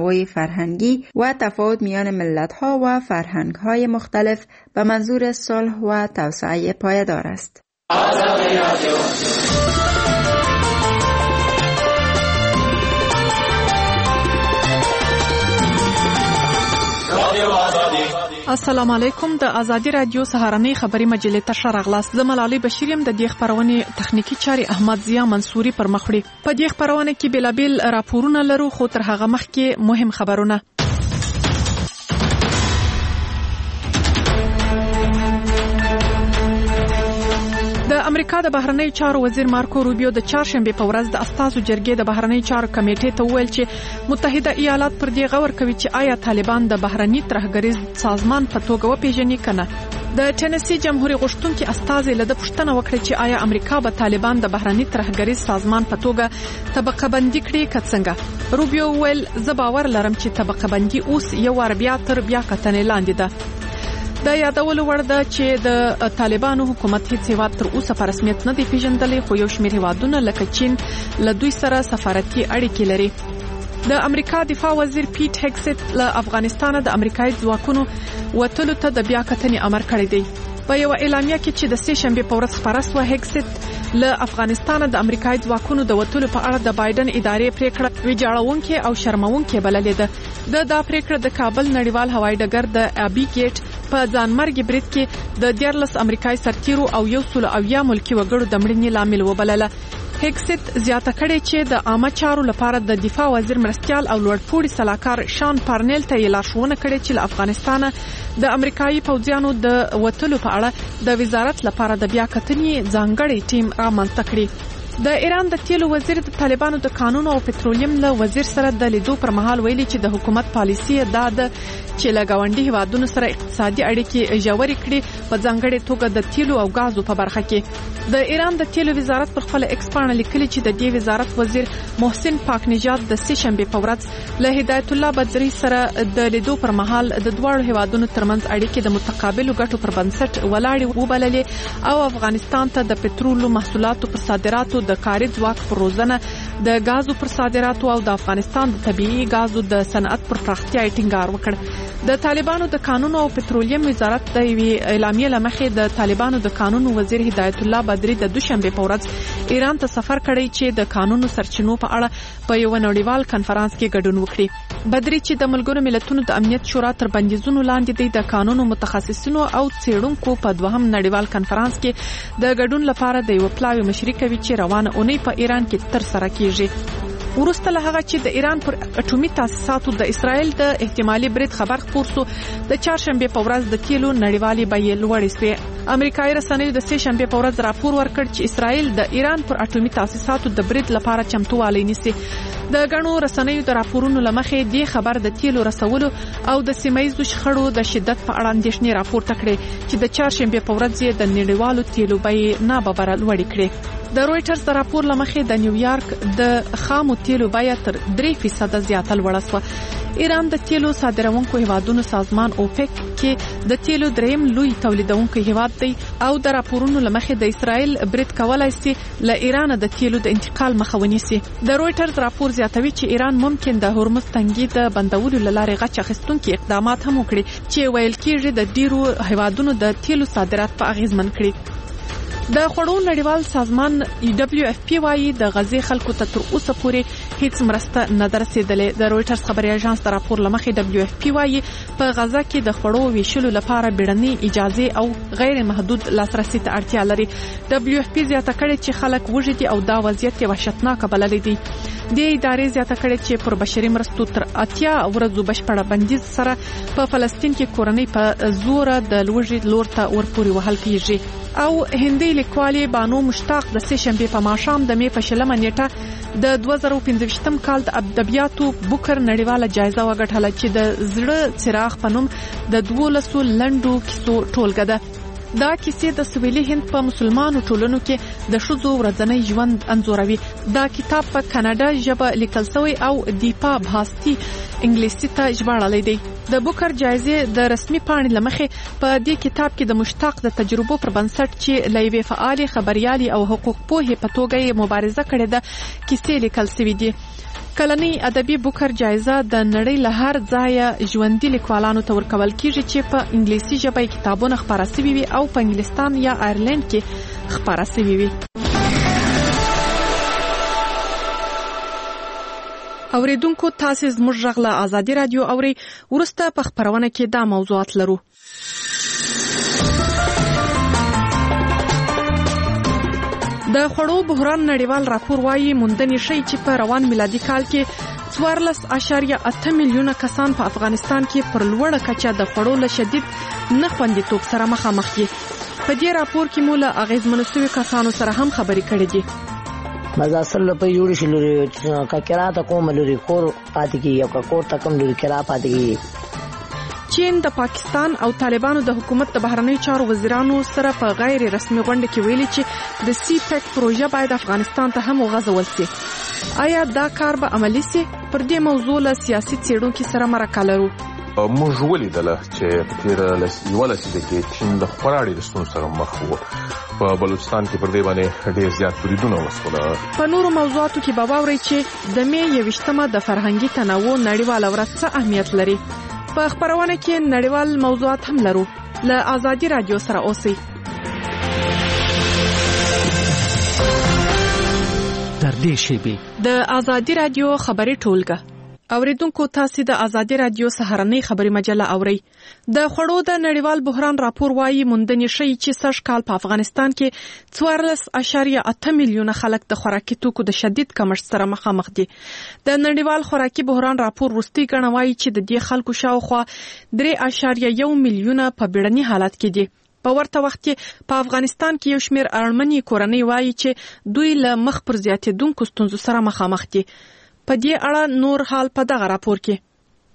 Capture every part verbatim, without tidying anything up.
تنوع فرهنگی و تفاوت میان ملت‌ها و فرهنگ‌های مختلف به منظور صلح و توسعه پایدار است. السلام علیکم. د ازادي رادیو سهارنۍ خبری مجلې ته شرغلاس زه ملالۍ بشیریم. د دې خبرونې تخنیکی چاري احمد ضیا منصوري پر مخ وړي. په دې خبرونه کې بلابل راپورونه لرو، خو تر هغه مخکې مهم خبرونه. د امریکا د بهرنی چارو وزیر مارکو روبیو د چهارشنبه په ورځ د استازو جرګې د بهرنی چارو کمیټې ته وویل چې متحده ایالات پر دې غور کوي چې آیا طالبان د بهرنی ترهګریز سازمان په توګه وپیژني کنه. د ټینسی جمهوریت غوښتونکي استازي له د پښتنه وکړي چې آیا امریکا به طالبان د بهرنی ترهګریز سازمان په توګه طبقه بندي کړي که څنګه. روبیو وویل زه باور لرم چې طبقه بندي اوس یو ور بیا تر بیا کتنې لاندې ده. د یادولو وړ ده چې د طالبانو حکومت هیڅ هیواد تر اوسه په رسمیت نه دی پیژندلی، خو یو شمېر هیوادونه لکه چین له دوی سره سفارتي اړیکې لري. د امریکا دفاع وزیر پیټ هګسټ له افغانستانه د امریکایي ځواکونو وتلو ته د بیا کتنې امر کړی دی. په یو اعلامیه کې چې د سه شنبه په ورځ خبره شوه، هګسټ له افغانستانه د امریکایي ځواکونو د وتلو په اړه د بایدن ادارې پریکړه ویجاړونکې او شرمونکې بللې ده. د دا پریکړه د کابل نړیوال هوایي ډګر د ابي ګیټ په ځانمرګي برید کې د دیارلس امریکایي سرتیرو او یو سل اویا ملکی وګړو د مړینې لامل وبلله. هګسټ زیاته کړې چې د عامه چارو لپاره د دفاع وزیر مرستيال او لوړپوړي سلاکار شان پارنل ته یې لارښوونه کړې چې له افغانستانه د امریکایي پوځیانو د وتلو په اړه د وزارت لپاره د بیا کتنې ځانګړی ټیم رامنځته کړي. د ایران د تیلو وزیر د طالبانو د قانون او پټرولیم له وزیر سره د لیدو پر مهال ویلي چې د حکومت پالیسي دا ده چې له ګاونډي هیوادونو سره اقتصادي اړیکې ژورې کړي، په ځانګړې توګه د تیلو او غازو په برخه کې. د ایران د تیلو وزارت پر خپل ایکس پاڼه لیکلي چې د دې وزارت وزیر محسن پاک نژاد د سه شنبه په ورځ له هدایت الله بدری سره د لیدو پر مهال د دواړو هیوادونو ترمنځ اړیکې د متقابلو ګټو پر بنسټ ولاړې وبللې او افغانستان ته د پټرولو محصولاتو پر صادراتو د کاري ځواک پر روزنه، د غازو پر صادراتو او د افغانستان د طبيعي غازو د صنعت پر پراختیا ټینګار وکړ. د طالبانو د قانون او پټرولیم وزارت د اعلامیې لمخې د طالبانو د قانون وزیر هدایت الله بدری د دوشنبه په ورځ ایران ته سفر کړی چې د قانون سرچینو په اړه په یو نړیوال کنفرانس کې ګډون وکړي. بدری چې د ملګرو ملتونو د امنیت شورا تر بندیزونو لاندې دی، د قانون متخصصینو او څېړونکو په دوهم نړیوال کنفرانس کې د ګډون لپاره د یو پلاوی مشري کوي چې روانه اونۍ په ایران کې تر سره کیږي. ورسته له هغه چې د ایران پر اټومي تاسیساتو د اسرائیل د احتمالي برید خبر خپور شو، د چهارشنبه په ورځ د تیلو نړیوالې بیې لوړې شوې. امریکایي رسنیو د سه شنبه په ورځ راپور ورکړ چې اسرائیل د ایران پر اټومي تاسیساتو د برید لپاره چمتووالی نیسي. د غنو رسنیو د راپورونو لمخې د خبر د تیلو رسولو او د سیمایي شخړو د شدت په اړه اندېښنې راپورته کړې چې د چهارشنبه په ورځ د نړیوالو تیلو بیې ناببره لوړې کړې. د رويټرز د راپور لمخې د نیویارک د خامو تیلو بیه تر درې فیصد زیاته لوړه شوه. ایران د تیلو صادرونکو هیوادونو سازمان اوپک کې د تیلو دریم لوی تولیدونکو هیواد دی او د راپورونو لمخې د اسرائیل برید کولای شي له ایران د تیلو د انتقال مخه ونیسي. د رويټرز راپور زیاتوي چې ایران ممکن د هرمز تنګي د بندولو لپاره غچ اخیستونکي اقدامات هم وکړي چې ویل کېږي د ډیرو هیوادونو د تیلو صادرات په اغیزمن کړي. د خوړو نړیوال سازمان دبليو اف پی وايي د غزي خلکو ته تر اوسه پورې هیڅ مرسته نه درسیدلې. د رويټرز خبري اژانس د راپور لمخې دبليو اف پی وايي په غزا کې د خوړو ویشلو لپاره بیړنۍ اجازه او غیر محدود لاسرسي ته اړتیا لري. دبليو اف پی زیاته کړې چې خلک وژدي او دا وضعیت وحشتناک بللی دی. د ادارې زیاته کړې چې پر بشري مرستو تر اتیا ورځو بشپړه بندیز سره په فلسطین کې کورنۍ په زور د لوژي لور ته ورپوري وهل کیږي. او هندي لیکوالې بانو مشتاق د سه شنبه په ماښام د مې په شلمه نیټه د دوه زره پنځه کال د ادبیاتو بوکر نړیواله جایزه وګټله چې د زړه څراغ په نوم د دولسو لنډو کیسو ټولګه ده. دا کیسې د سویلي هند په مسلمانو ټولنو کې د ښځو ورځنی ژوند انځوروي. دا کتاب په کاناډا ژبه لیکل شوی او دیپا بھاستی انګلیسي ته ژباړلی دی. د بوکر جایزې د رسمي پاڼې لمخې په دې کتاب کې د مشتاق د تجربو پر بنسټ چې لایوي فعال خبريالي او حقوق پوهې په توګه مبارزه کړې ده کیسې لیکل شوې دي. کلنۍ ادبي بوکر جایزه د نړۍ له هر ځایه ژوندي لیکوالانو ته ورکول کیږي چې په انګلیسي ژبه کتابونه خپاره شوي وي او په انګلستان یا آیرلند کې خپاره شوي وي. اوریدونکو تاسو زموږ غږ له آزادي رادیو اوري. ورسته په خبرونه کې دا موضوعات لرو. د خوړو بحران نړیوال راپور وايي موندنې ښیي چې په روان میلادي کال کې څوارلس اعشاریه اته میلیونه کسان په افغانستان کې پر لوړه کچه د خوړو له شدید نه خوندیتوب سره مخامخ دي. په دې راپور کې مو له اغیزمنو شویو کسانو سره هم خبرې کړې دي. مزه سره په یوړي شلوري کاکراته کوم لوري کور پاتې کی یو کور تکم لوري کرا پاتې کی. چین د پاکستان او طالبانو د حکومت د بهرنی چارو وزیرانو سره په غیر رسمي غونډه کې ویلي چې د سی پیک پروژه باید افغانستان ته هم وغځول شي. آیا دا کار به عملی شي؟ پر دې موضوع له سیاسي څېړونکو سره مرکه لرو. موږ ولیدل چې په تیر یو لسیزه کې چین د خورا ډېرو ستونزو سره مخ و. په بلوچستان کې پر دې باندې ډېر زیات بریدونه وشول. په نورو موضوعاتو کې به واورئ چې د مې یوویشتمه د فرهنګي تنوع نړیواله ورځ څه اهمیت لري. په خبرونه کې نړیوال موضوعات هم لرو. له آزادي رادیو سره اوسئ. تر دې شیبې د آزادي رادیو خبري ټولګه. اوریدونکو تاسو د آزادي رادیو سهارنۍ خبري مجله اورئ. د خوړو د نړیوال بحران راپور وايي موندنې ښیي چې سږ کال په افغانستان کې څوارلس اعشاریه اته میلیونه خلک د خوراکي توکو د شدید کمښت سره مخامخ دي. د نړیوال خوراکي بحران راپور وروستي ګڼه وايي چې د دې خلکو شاوخوا درې اعشاریه یو میلیونه په بیړني حالت کې دي. په ورته وخت کې په افغانستان کې یو شمېر اړمنې کورنۍ وايي چې دوی له مخ پر زیاتېدونکو ستونزو سره مخامخ دي. په دې اړه نور حال په دغه راپور کې.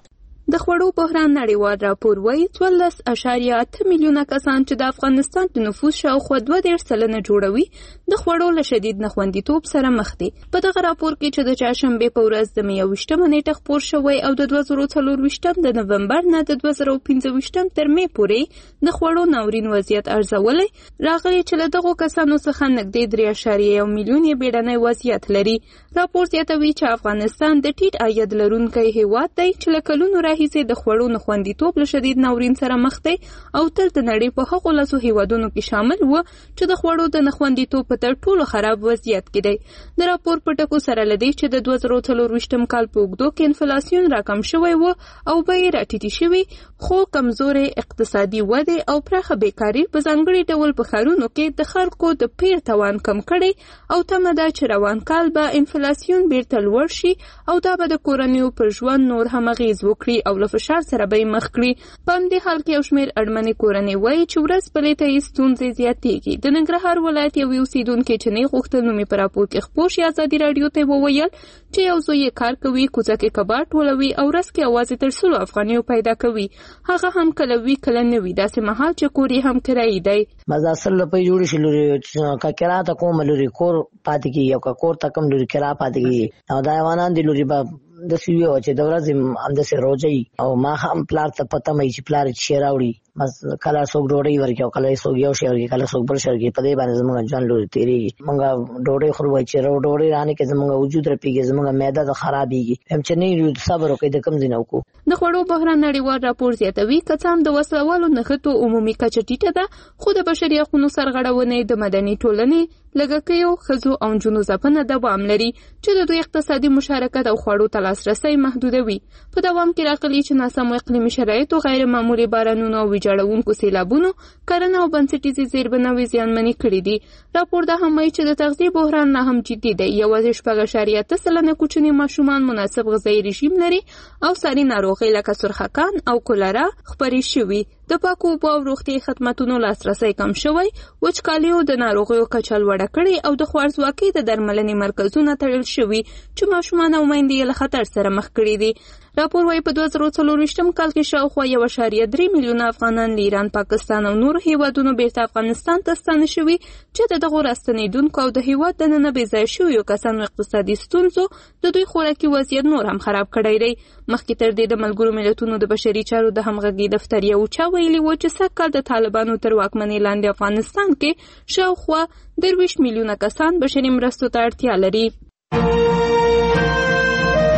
د خوړو بحران نړیوال راپور وايي څوارلس اعشاریه اته میلیونه کسان چې د افغانستان د نفوس شاوخوا دوه دېرش سلنه جوړوي د خوړو له شدید نخوندیتوب سره مخ دي. په دغه راپور کې چې د چهارشنبې په ورځ د مې یوویشتمه نیټه خپور شوی او د دوه زره څلرویشتم د نومبر نه د دوه زره پنځه ویشتم تر مې پورې د خوړو ناورین وضعیت ارزولی راغلی چې له دغو کسانو څخه نږدې درې اعشاریه یو میلیون یې بیړنی وضعیت لري. راپور زیاتوي چې افغانستان د ټیټ عاید لرونکی هیواد دی چې له کلونو راهیسې د خوړو نخوندیتوب له شدید ناورین سره مخ دی او تل د نړۍ په هغو لسو هیوادونو کې شامل و چې د خوړو د نخوندیتوب په تر ټولو خراب وضعیت کې دی. د راپور په ټکو سره له دې چې د دوه زره څلرویشتم کال په اوږدو کې انفلاسیون راکم شوی و او بیې راټیټې شوي، خو کمزورې اقتصادي ودې او پراخه بیکاري په ځانګړي ډول په ښارونو کې د خلکو د پیر توان کم کړی او تمه ده چې روان کال به انفلاسیون بیرته لوړ شي او دا به د کورنیو پر ژوند نور هم اغیز وکړي او له فشار سره به یې مخ کړي. په همدې حال کې یو شمېر اړمنې کورنۍ وایي چې ورځ بلې ته یې ستونزې زیاتېږي. د ننګرهار ولایت یو اوسېدونکي چې نه غوښتل نوم یې په راپور کې خپور شي ازادي راډیو ته وویل چې یو زوی یې کار کوي، کوڅه کې کباړ ټولوي او ورځ کې یوازې تر سلو افغانیو پیدا کوي. هغه هم کله وي کله نه وي، داسې مهال چې کور یې هم کرایي دی. مزه سره په یوړي شلوري کاکراته کوم لوري کور پاتې کی یو کور تکم لوري کرا پاتې کی او دا وانان دي لوري با د سیو چې د ورځې هم د سه روزي او ما هم پلار ته پته مې چې پلار چې راوړي بس کله څوک ډوډۍ ورکي او کله څوک یو شی ورکي کله څوک بل شی ورکي. په دې باندې زموږ ځان لوري تیری موږ ډوډۍ خورو چې رو ډوډۍ رانه کې زموږ وجود رپیږي، زموږ معده د خرابېږي. هم چې نه صبر وکړي د کم دینو کو. د خوړو بحران نړیوال راپور زیاتوي کڅام د وسلوالو نښتو عمومي کچه ټیټه ده، خو د بشري حقوقو سرغړونې د مدني ټولنې لږکیو ښځو او نجونو ځپنه دوام لري چې د دوی اقتصادي مشارکت او خوړو ته لاسرسی محدودوي. په دوام کې راغلي چې ناسمو اقلیمي شرایطو، غیر معمولي بارانونو او ویجاړونکو سیلابونو کرنه او بنسټیزې زیربناوې زیانمنې کړي دي. راپور دا هم وایي چې د تغذیې بحران نه هم جدي دی. یوازې شپږ اعشاریه اته سلنه کوچني ماشومان مناسب غذایي رژیم لري او ساري ناروغۍ لکه سرخکان او کولرا خپرې شوي. د پاکو اوبو او روغتیایي خدماتونو لاسرسی کم شوی، وچکالیو د ناروغیو کچه لوړه کړې او د خوارځواکۍ د درملنې مرکزونه تړل شوي چې ماشومان او میندې یې له خطر سره مخ کړي دي. راپور وايي په دوه زره څلرویشتم کال کې شاوخوا یو اعشاریه درې میلیونه افغانان له ایران، پاکستان او نورو هیوادونو بیرته افغانستان ته ستانه شوي چې د دغو راستنېدونکو او د هیواد دننه بې ځایه شویو کسانو اقتصادي ستونزو د دوی خوراکي وضعیت نور هم خراب کړی دی. مخکې تر دې د ملګرو ملتونو د بشري چارو د همغږۍ دفتر یو چا ویلي و چې سږ کال د طالبانو تر واکمنۍ لاندې افغانستان کې شاوخوا درویشت میلیونه کسان بشري مرستو ته اړتیا لري.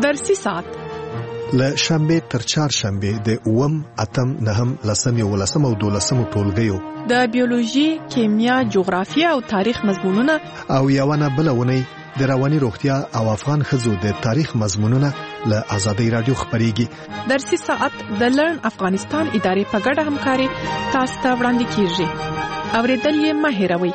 درسي ساعت له شنبه تر چهارشنبه د اووم اتم نهم لسم یولسم او دولسم ټولګیو د بیولوژي، کیمیا، جغرافیه او تاریخ مضمونونه او یوونه بلونه د رواني روغتیا او افغان خزو د تاریخ مضمونونه له آزادۍ رادیو خبريږي. درسي ساعت د لرن افغانستان ادارې په ګډه همکاري تاسو ته وړاندې کیږي. اوریدل یې مه هېروئ.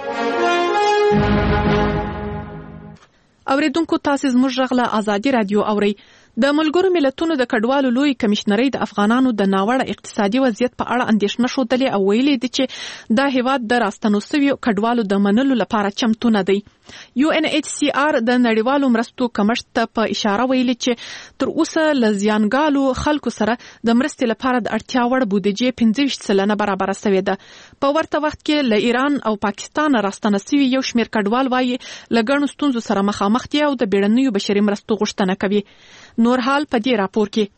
اوریدونکو تاسو زموږ غږ له آزادۍ رادیو اورئ. د ملګرو ملتونو د کډوالو لوی کمشنري د افغانانو د ناوړه اقتصادي وضعیت په اړه اندېښنه ښودلې او ویلي دي چې دا هیواد د راستنو شویو کډوالو د منلو لپاره چمتو نه دی. یو ان ایچ سی آر د نړیوالو مرستو کمښت ته په اشاره ویلي چې تر اوسه له زیانګالو خلکو سره د مرستې لپاره د اړتیا وړ بودیجه پنځه ویشت سلنه برابر شوې ده. په ورته وخت کې له ایران او پاکستان راستنه شوي یو شمېر کډوال وایي له ګڼو ستونزو سره مخامخ دي او د بیړنیو بشري مرستو غوښتنه کوي. نور حال په دې راپور کې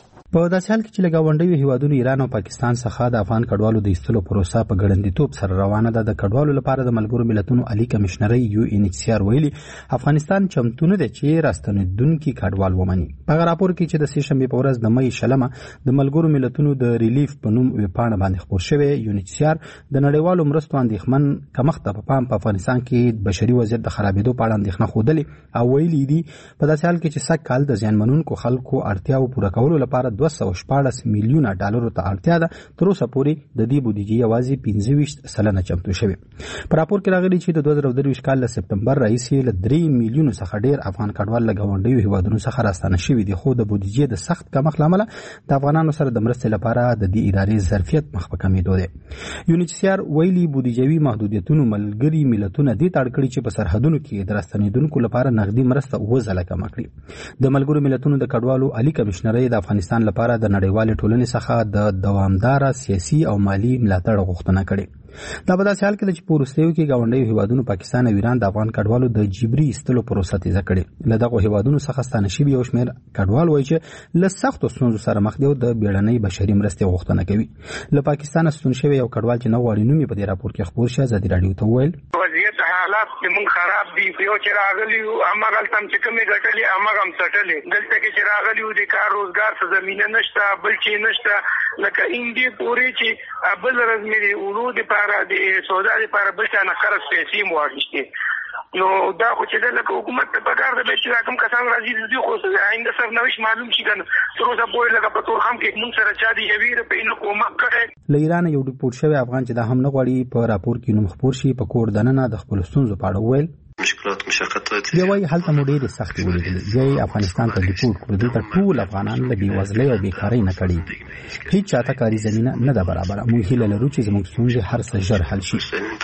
په داسې حال کې چې لګاونډیو هیوادونو ایران او پاکستان څخه د افغان کډوالو د ایستلو پروسه په ګړندیتوب سره روانه ده. د کډوالو لپاره د ملګرو ملتونو عالی کمشنري یو ان ایچ سی آر ویلي افغانستان چمتو نه دی چې راستنیدونکي کډوال ومني. په راپور کې چې د سې شنبې په ورځ د مې شلمه د ملګرو ملتونو د ریلیف په نوم ویبپاڼه باندې خپور شوی یو ان ایچ سی آر د نړیوالو مرستو اندېښمن کمښت په پام په افغانستان کې بشري وضعیت د خرابېدو په اړه اندېښنه ښودلې او ویلي دي په داسې حال کې چې سږ کال د زیانمنونکو خلکو اړتیاو پوره کولو لپاره دوه سوه شپاړس میلیونه ډالرو ته اړتیا ده. تر اوسه پورې د دې بودیجې یوازې پنځه ویشت سلنه چمتو شوې. په راپور کې راغلي چې د دوه زره درویشت کال له سپتمبر راهیسې له درې میلیونو څخه ډېر افغان کډوال له ګاونډیو هیوادونو څخه راستانه شوي دي، خو د بودیجې د سخت کمښت له امله د افغانانو سره د مرستې لپاره د دې ادارې ظرفیت مخ په کمېدو دی. یو ان ایچ سی آر ویلي بودیجوي محدودیتونو ملګري ملتونه دې ته اړ کړي چې په سرحدونو کې د راستنېدونکو لپاره نغدي مرسته اووه ځله کمه کړي. د ملګرو ملتونو د کډوالو عالی کمشنري د افغانستان لپاره د نړیوال ټولنې څخه د دوامداره سیاسي او مالی ملاتړ غوښتنه کړې. دا په داسې حال کې چې په وروستیو کې ګاونډیو هیوادونو پاکستان او ایران د افغان کډوالو د جبري ایستلو پروسه تیزه کړې. له دغو هیوادونو څخه ستانه شوي یو شمېر کډوال وایي چې له سختو ستونزو سره مخ دي او د بیړنۍ بشري مرستې غوښتنه کوي. له پاکستانه ستون شوی یو کډوال چې نه غواړي نوم یې په دې راپور کې خپور شي ازادي راډیو ته وویل وضعیت حالات زموږ خراب دي. یو چې راغلي یو هماغلته هم چې کومې ګټلې هماغه هم څټلې. دلته کې چې راغلي یو د کار روزګار څه زمینه نشته، بل چې نشته لکه اندې پورې چې بل ورځ مې د اورو دپاره د سودا دپاره بل چا نه قرض پیسې مو واخیستې. نو دا خو چې ده لکه حکومت ته پکار ده چې دا کوم کسان راځي د دوی خو آینده سرنوشت معلوم شي که نه. تر اوسه پورې لکه په تورخم کې موږ سره چا د یوې روپۍ نه کومک کړی. له ایرانه یو ډیپورټ شوی افغان چې دا هم نه غواړي په راپور کې نوم خپور شي په کور دننه د خپلو ستونزو په اړه وویل مشکلات مشقتات بیا وایي هلته مو ډېرې سختې ولیدلې. بیا یې افغانستان ته ډیپورټ کړو. دلته ټول افغانان له بېوزلۍ او بېکارۍ نه کړي. هېڅ چاته کاري زمینه نه ده برابره. موږ هیله لرو چې زموږ ستونزې هر څه ژر حل شي.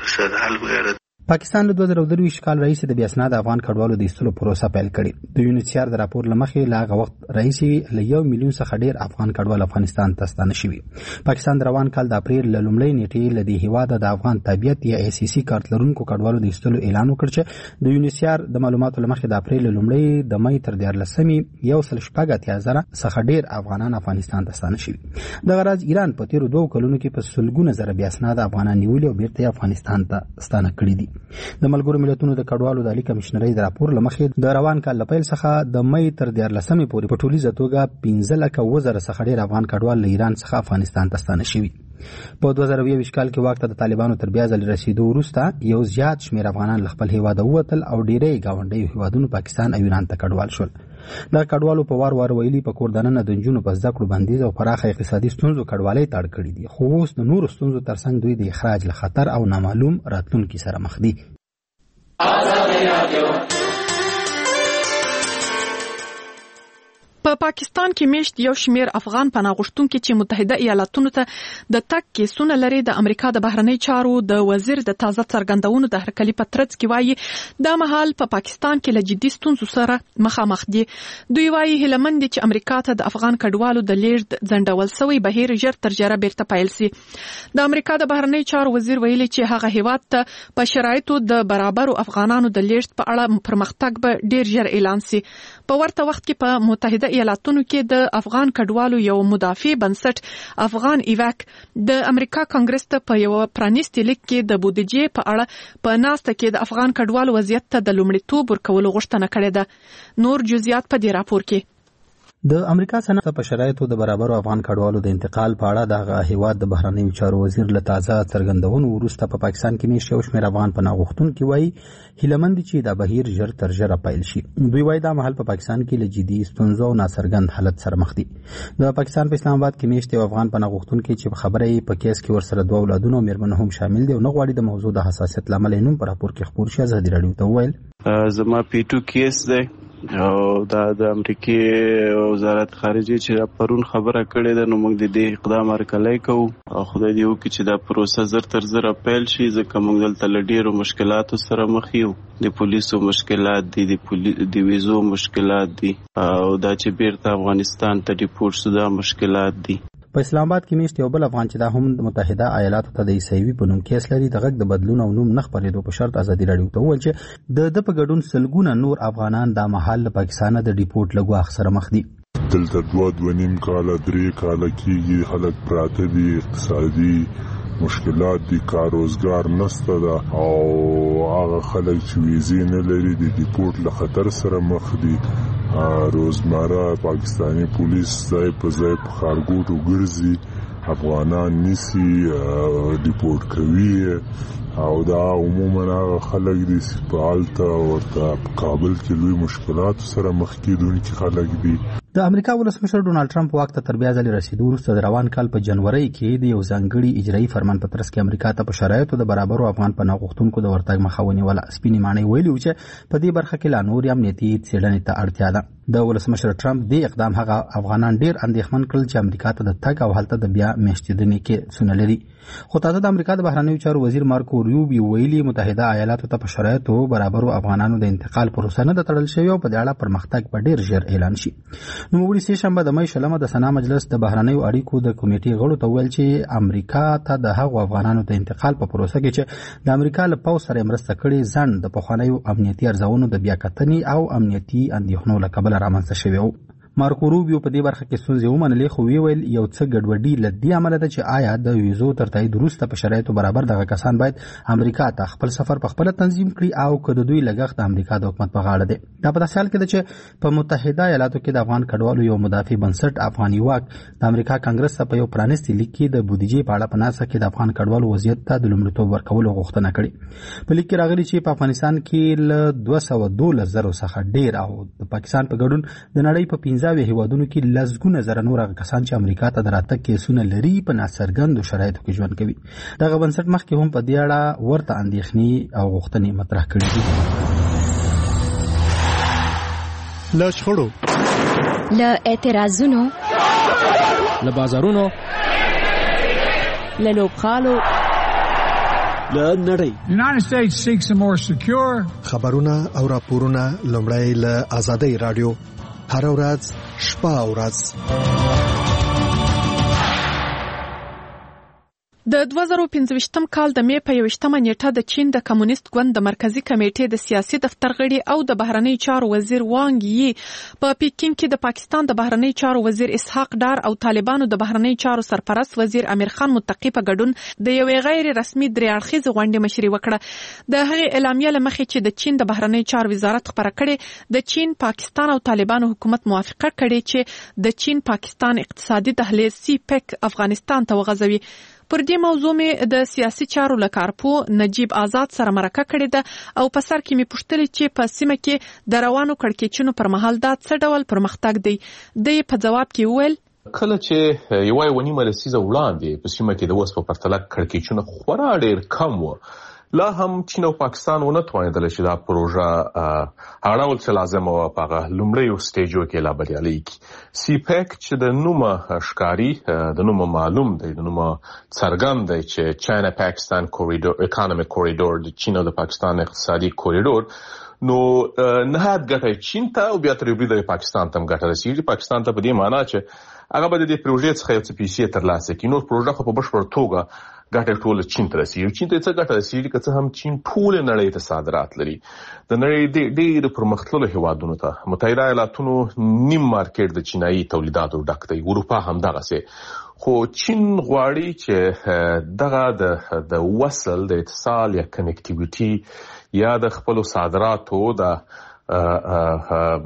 پاکستان له دوه زره درویشت کال راهیسې د بې اسناده افغان کډوالو د ایستلو پروسه پیل کړې. د یو ان ایچ سی آر د راپور له مخې له هغه وخت راهیسې له یو میلیون څخه ډېر افغان کډوال افغانستان ته ستانه شوي. پاکستان د روان کال د اپریل له لومړۍ نیټې له دې هېواده د افغان تابعیت یا ای سی سی کارت لرونکو کډوالو د ایستلو اعلان وکړ چې د یو ان ایچ سی آر د معلوماتو له مخې د اپریل له لومړۍ د مې تر دیارلسمې یو سل شپږ اتیا زره څخه ډېر افغانان افغانستان ته ستانه شوي. دغه راز ایران په تېرو دوو کلونو کې په سلګونه زره بې اسناده افغانان نیولي او بېرته یې افغانستان ته ستانه کړي دي. د ملګرو ملتونو د کډوالو د عالی کمشنرۍ د راپور له مخې د روان کال له پیل څخه د مې تر دیارلسمې پورې په ټولیزه توګه پنځه لکه اووه زره څخه ډېر افغان کډوال له ایران څخه افغانستان ته ستانه شوي. په دوه زره یوویشت کال کې واک ته د طالبانو تر بیا ځلې رسېدو وروسته یو زیات شمېر افغانان له خپل هېواده ووتل او ډېری ګاونډیو هېوادونو پاکستان او ایران ته کډوال شول. دغه کډوالو په وار وار ویلي په کور دننه د نجونو په زده کړو بندیز او پراخه اقتصادي ستونزو کډوالۍ ته اړ کړي دي، خو اوس د نورو ستونزو ترڅنګ دوی د اخراج له خطر او نامعلوم راتلونکي سره مخ دي. په پاکستان کې میشت یو شمیر افغان پناه غوښتونکي چې متحده ایالاتونو ته د تګ کیسونه لري د امریکا د بهرنی چارو د وزیر د تازه څرګندونو د هرکلي په ترڅ کې وایي دا مهال په پا پاکستان کې له جدي ستونزو سره مخامخ دي. دوی وایي هیلمن دي چې امریکا ته د افغان کډوالو د لیږد ځنډول سوی بهیر ژر تر ژره بیرته پیل سي. د امریکا د بهرنی چارو وزیر ویلي چې هغه هیواد ته په شرایطو د برابرو افغانانو د لیږد په اړه پرمختګ به ډیر ژر اعلان سي. په ورته وخت کې په متحده ایالاتونو کې د افغان کډوالو یو مدافع بنسټ افغان ایواک د امریکا کانګرس ته په یو پرانیستي لیک کې د بودیجې په اړه په ناسته کې د افغان کډوالو وضعیت ته د لومړیتوب ورکولو غوښتنه کړې ده. نور جزئیات په دې راپور کې. د امریکا صنعت په شرایطو د برابرو افغان کډوالو د انتقال په اړه د هیواد د بهرنیو چارو وزیر له تازه څرګندونو وروسته په پاکستان کې میشت یو شمېر افغان پناه غوښتونکي وایي هیلهمند چې دا بهیر ژر تر ژره پیل شي. دوی وایي دا مهال په پاکستان کې له جدي ستونزو او ناڅرګند حالت سره مخ دي. د پاکستان په اسلام آباد کې میشت یو افغان پناه غوښتونکي چې په خبره یې په کیس کې ورسره دوه اولادونه او مېرمنه هم شامل دي او نه غواړي د موضوع د حساسیت له امله نوم په راپور کې خپور شي. ازادي راډیو ته وویل زما پی ټو کیس دی او دا د امریکای وزارت خارجه چې پرون خبره کړې ده نو موږ د دې اقدام هرکلی کوو او خدای دې وکړي چې دا پروسه زر تر زره پیل شي ځکه موږ دلته له ډېرو مشکلاتو سره مخ یو. د پولیسو مشکلات دي، د پولی... د ویزو مشکلات دي او دا چې بیرته افغانستان ته ډیپورټ شو دا مشکلات دي. په اسلام آباد کې میشت یو بل افغان چې دا هم د متحده ایالاتو ته د عیسوي په نوم کیس لري د غږ د بدلون او نوم نه خپرېدو په شرط ازادي راډیو ته وویل چې د د په ګډون سلګونه نور افغانان دا مهال له پاکستانه د ډیپورټ له ګواښ سره مخ دي. دلته دوه دوه نیم کاله درې کاله کېږي خلک پراته دي، اقتصادي مشکلات دي، کار روزګار نشته ده او هغه خلک چې ویزې نه لري د ډیپورټ له خطر سره مخ دي. روزمره پاکستانی پولیس ځای په ځای په ښارګوټو ګرځي، افغانان نیسي، ډیپورټ کوي او دا عموما هغه خلک دي چې په هلته ورته په کابل کې لوی مشکلاتو سره مخ کېدونکي خلک دي. د امریکا ولسمشر ډونالډ ټرمپ واک ته تر بیا ځلې رسیدو وروسته د روان کال په جنوري کې د یو ځانګړي اجرایي فرمان په ترڅ کې امریکا ته په شرایطو د برابرو افغان پناه غوښتونکو د ورتګ مخه ونیوله. سپینې ماڼۍ ویلي وو چې په دې برخه کې لا نورې امنیتي څېړنې ته اړتیا ده. د ولسمشر ټرمپ دې اقدام هغه افغانان ډېر اندېښمن کړل چې امریکا ته د تګ او هلته د بیا میشتېدنې کې سونه لري. خو تازه د امریکا د بهرنیو چارو وزیر مارکو روبیو ویلي متحده ایالاتو ته په شرایطو برابرو افغانانو د انتقال پروسه نه ده تړل شوې او په دې اړه پرمختګ به ډېر ژر اعلان شي. نوموړي سې شنبه د مۍ شلمه د سنا مجلس د بهرنیو اړیکو د کمیټې غړو ته ویل چې امریکا ته د هغو افغانانو د انتقال په پروسه کې چې د امریکا له پوځ سره مرسته کړې ځنډ د پخوانیو امنیتي ارزونو د بیا کتنې او امنیتي اندېښنو له کبله رامنځته شوی و. مارکو روبیو په دې برخه کې ستونزې ومنلې خو ویل یو څه ګډوډي له دې امله ده چې آیا د ویزو تر تایید وروسته په شرایطو برابر دغه کسان باید امریکا ته خپل سفر په خپله تنظیم کړي او که د دوی لګښت د امریکا د حکومت په غاړه دی. دا په داسې حال کې ده چې په متحده ایالاتو کې د افغان کډوالو یو مدافع بنسټ افغاني واک د امریکا کانګرس ته په یو پرانیستي لیک کې د بودیجې په اړه په ناسه کې د افغان کډوالو وضعیت ته د لومړیتوب ورکولو غوښتنه کړې. په لیک کې راغلي چې په افغانستان کې له دوه سوه دولس زرو څخه ډېر او د پاکستان په ګډون د نړۍ په پنځه هیوادونو کې لسګونه زره نور هغه کسان چې امریکا ته د راتګ کیسونه لري په ناڅرګندو شرایطو کې ژوند کوي. دغه بنسټ مخکې هم په دې اړه ورته اندېښنې او غوښتنې مطرح کړې دي. له شخړو، له اعتراضونو، له بازارونو، له لوبغالو، له نړۍ. United States seeks a more secure. خبرونه او راپورونه لومړی له آزادۍ راډیو هر ورځ شپه او ورځ. د دوه زره پنځه کال د مې په یوویشتمه نیټه د چین د کمونیست ګوند د مرکزی کمیټې د سیاسي دفتر غړي او د بهرنی چارو وزیر وانګ یي په پیکینګ کې د پاکستان د بهرنی چارو وزیر اسحاق ډار او طالبانو د بهرنی چارو سرپرست وزیر امیر خان متقی په ګډون د یوې غیر رسمي درې اړخیزې غونډې مشري وکړه. د هغې اعلامیه له مخې چې د چین د بهرنی چارو وزارت خبره کړې د چین پاکستان او طالبانو حکومت موافقه کړې چې د چین پاکستان اقتصادي دهلیز سی پیک افغانستان ته وغځوي. پر دې موضوع مې د سیاسي چارو له کارپو نجیب آزاد سره مرکه کړې ده او په سر کې مې پوښتلې چې په سیمه کې د روانو کړکېچونو پر مهال دا څه ډول پرمختګ دی. د په جواب کې وویل کله چې یوه یوه نیمه لسیزه وړاندې په سیمه کې د اوس په پرتله کړکېچونه خورا ډېر کم وو. لا هم چین او پاکستان ونه توانېدل چې دا پروژه هغه ډول چې لازمه وه په هغه لومړیو سټیجو کې لا بریالۍ کړي. سی پیک چې د نومه ښکاري، د نومه معلوم دی، د نومه څرګند دی چې چاینا پاکستان کوریډور اکانومیک کوریډور د چین او د پاکستان اقتصادي کوریډور نو نهایت ګټه چین ته او بیا تر یو بریده پاکستان ته هم ګټه رسېږي. پاکستان ته په دې معنا چې هغه به د دې پروژې څخه یو څه پیسې ترلاسه کړي. نور پروژه خو په بشپړه توګه ګټه ټوله چین ته رسېږي. چین ته څه ګټه رسېږي که څه هم چین ټولې نړۍ ته صادرات لري. د نړۍ ډېرو پرمختللو هېوادونو ته متحده ایالاتونو نیم مارکیټ د چینایي تولیداتو ډک دی، اروپا همدغسې. خو چین غواړي چې دغه د وصل د اتصال یا کنیکټیویټي یا د خپلو صادراتو د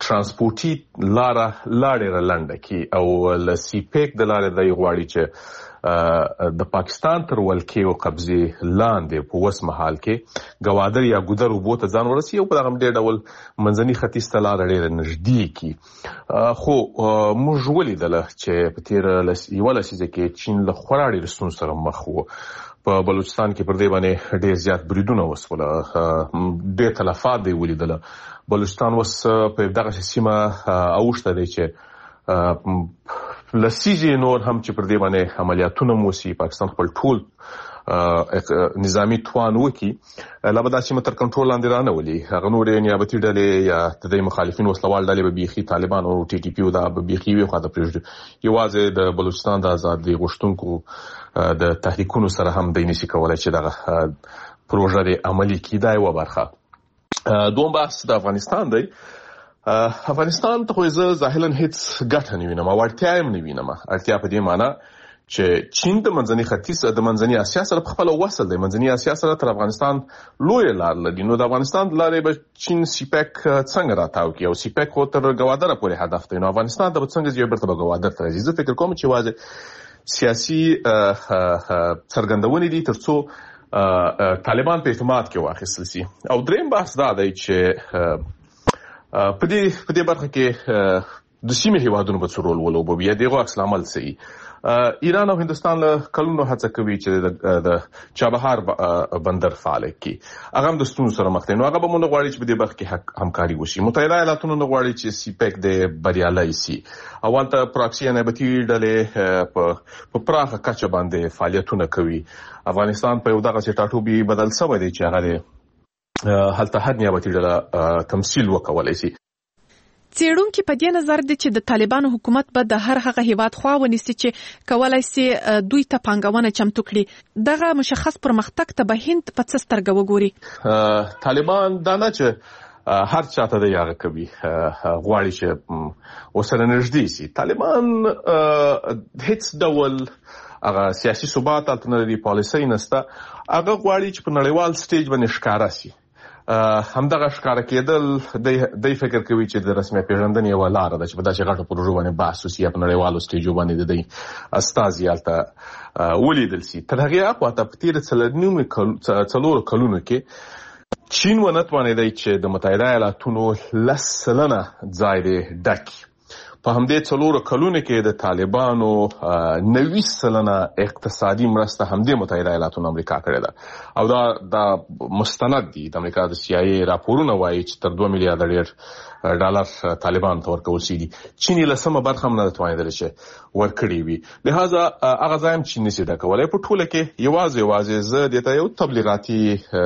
ترانسپورتي لاره لاړې لنډه کی او ل سی پیک د لارې د غواړي چې د پاکستان تر ولکې او قبضه لاندې په وس محل کې گوادر یا ګودر وبو ته ځان ورسی او په هغه ډېر ډول منځني ختیځ ته لاره ډېر نږدې کی خو موږ ولیدل چې په تیر یو لسیزه کې چین له خورا ډېر ستونزو سره مخ وو په بلوچستان کې پر دې باندې ډېر زیات بریدونه وسول ډېر تلفات دی ولیدل بلوچستان وس په دغه سیمه اوښته دی چې لسیزي نور هم چې پر دې باندې عملیاتونه موسی پاکستان خپل ټول نظامی توان وکي لابد چې متر کنټرول لاندې رانه ولي هغه نور نیابتي ډلې یا د مخالفین وسلوال ډلې به بيخي طالبان او ټي ټي پی او د بيخي وي خو د پرېږدي یوازې د بلوچستان د آزادۍ غوښتونکو د تحریکونو سره هم د نشي کولای چې دغه پروژه د عملی کیدای و برخه دوم بحث د افغانستان دی افغانستان ته خو زه ظاهرا هیڅ ګټه نه وینم او اړتیا هم نه وینم اړتیا په دې معنی چې چین د منځني ختیځ د منځني اسیا سره په خپل وصل دی منځني اسیا سره تر افغانستان لوی لار لري نو د افغانستان لارې به چین سیپک څنګه راتاو کی او سیپک خو تر ګوادر پورې هدف دی نو افغانستان د څنګه یو برته ګوادر ته راځي زه فکر کوم چې واځي سیاسي څرګندونې دي ترڅو طالبان په اعتماد کې واخیستل شي او دریم بحث دا دی چې په دې په دې برخه کې د سیمې هیوادونو په څرول ولوبو بیا دغه عکس العمل سي ایران او هندستان له کلونو هڅه کوي چې د چابهار بندر فعال کړي هغه هم د ستونزو سره مخ دي نو هغه به مونږ غواړي چې په دې برخه کې همکاري وشي متحده ایالاتونو نه غواړي چې سیپک د بریالي سي اول ته پراکسي نیابتي ډلې په پراخه کچه باندې فعالیتونه کوي افغانستان په یو دغه ټاټوبي بدل شوی دی چې هغه هلته هر نیابتي ډله تمثيل وکولای شي څېړونکي په دې نظر دي چې د طالبانو حکومت به د هر هغه هیواد خوا ونیسي چې کولای شي دوی ته پانګونه چمتو کړي دغه مشخص پرمختګ ته به هند په څه سترګه وګوري طالبان دا نه چې هر چاته د یاره کوي غواړي چې وسره نږدې شي طالبان هیڅ ډول هغه سیاسي ثبات الټرنیټیو پالیسي نسته هغه غواړي چې په نړیوال سټیج باندې ښکارا شي همدغه ښکارا کېدل د فکر کوي چې د رسمي پیژندنې یو لار ده چې په داسې غټو پروژو باندې بحث وشي په نړیوالو سټیجو باندې د دې استازي الته ولیدل شي تر هغه خواته په تیر څلور کلونو کې چین ونتوانې دی چې د متحده ایالاتونو لس سلنه ځای دی ډک په همدې څلور کلونو کې د طالبانو نوي سلنه اقتصادي مرسته همدې متحده ایالاتونو امریکا کړې ده او دا د مستند دي د امریکا د سی آی ای راپورونه وایي چې تر دوه میلیارډ ډالر ډالر طالبان ته ورکول شي دي چین له سم برخه هم نه توانیدل شي ورکړي وي لہذا هغه ځایم چین نشي دا کولای په ټوله کې یوازې یوازې زه دته یو تبلیغاتي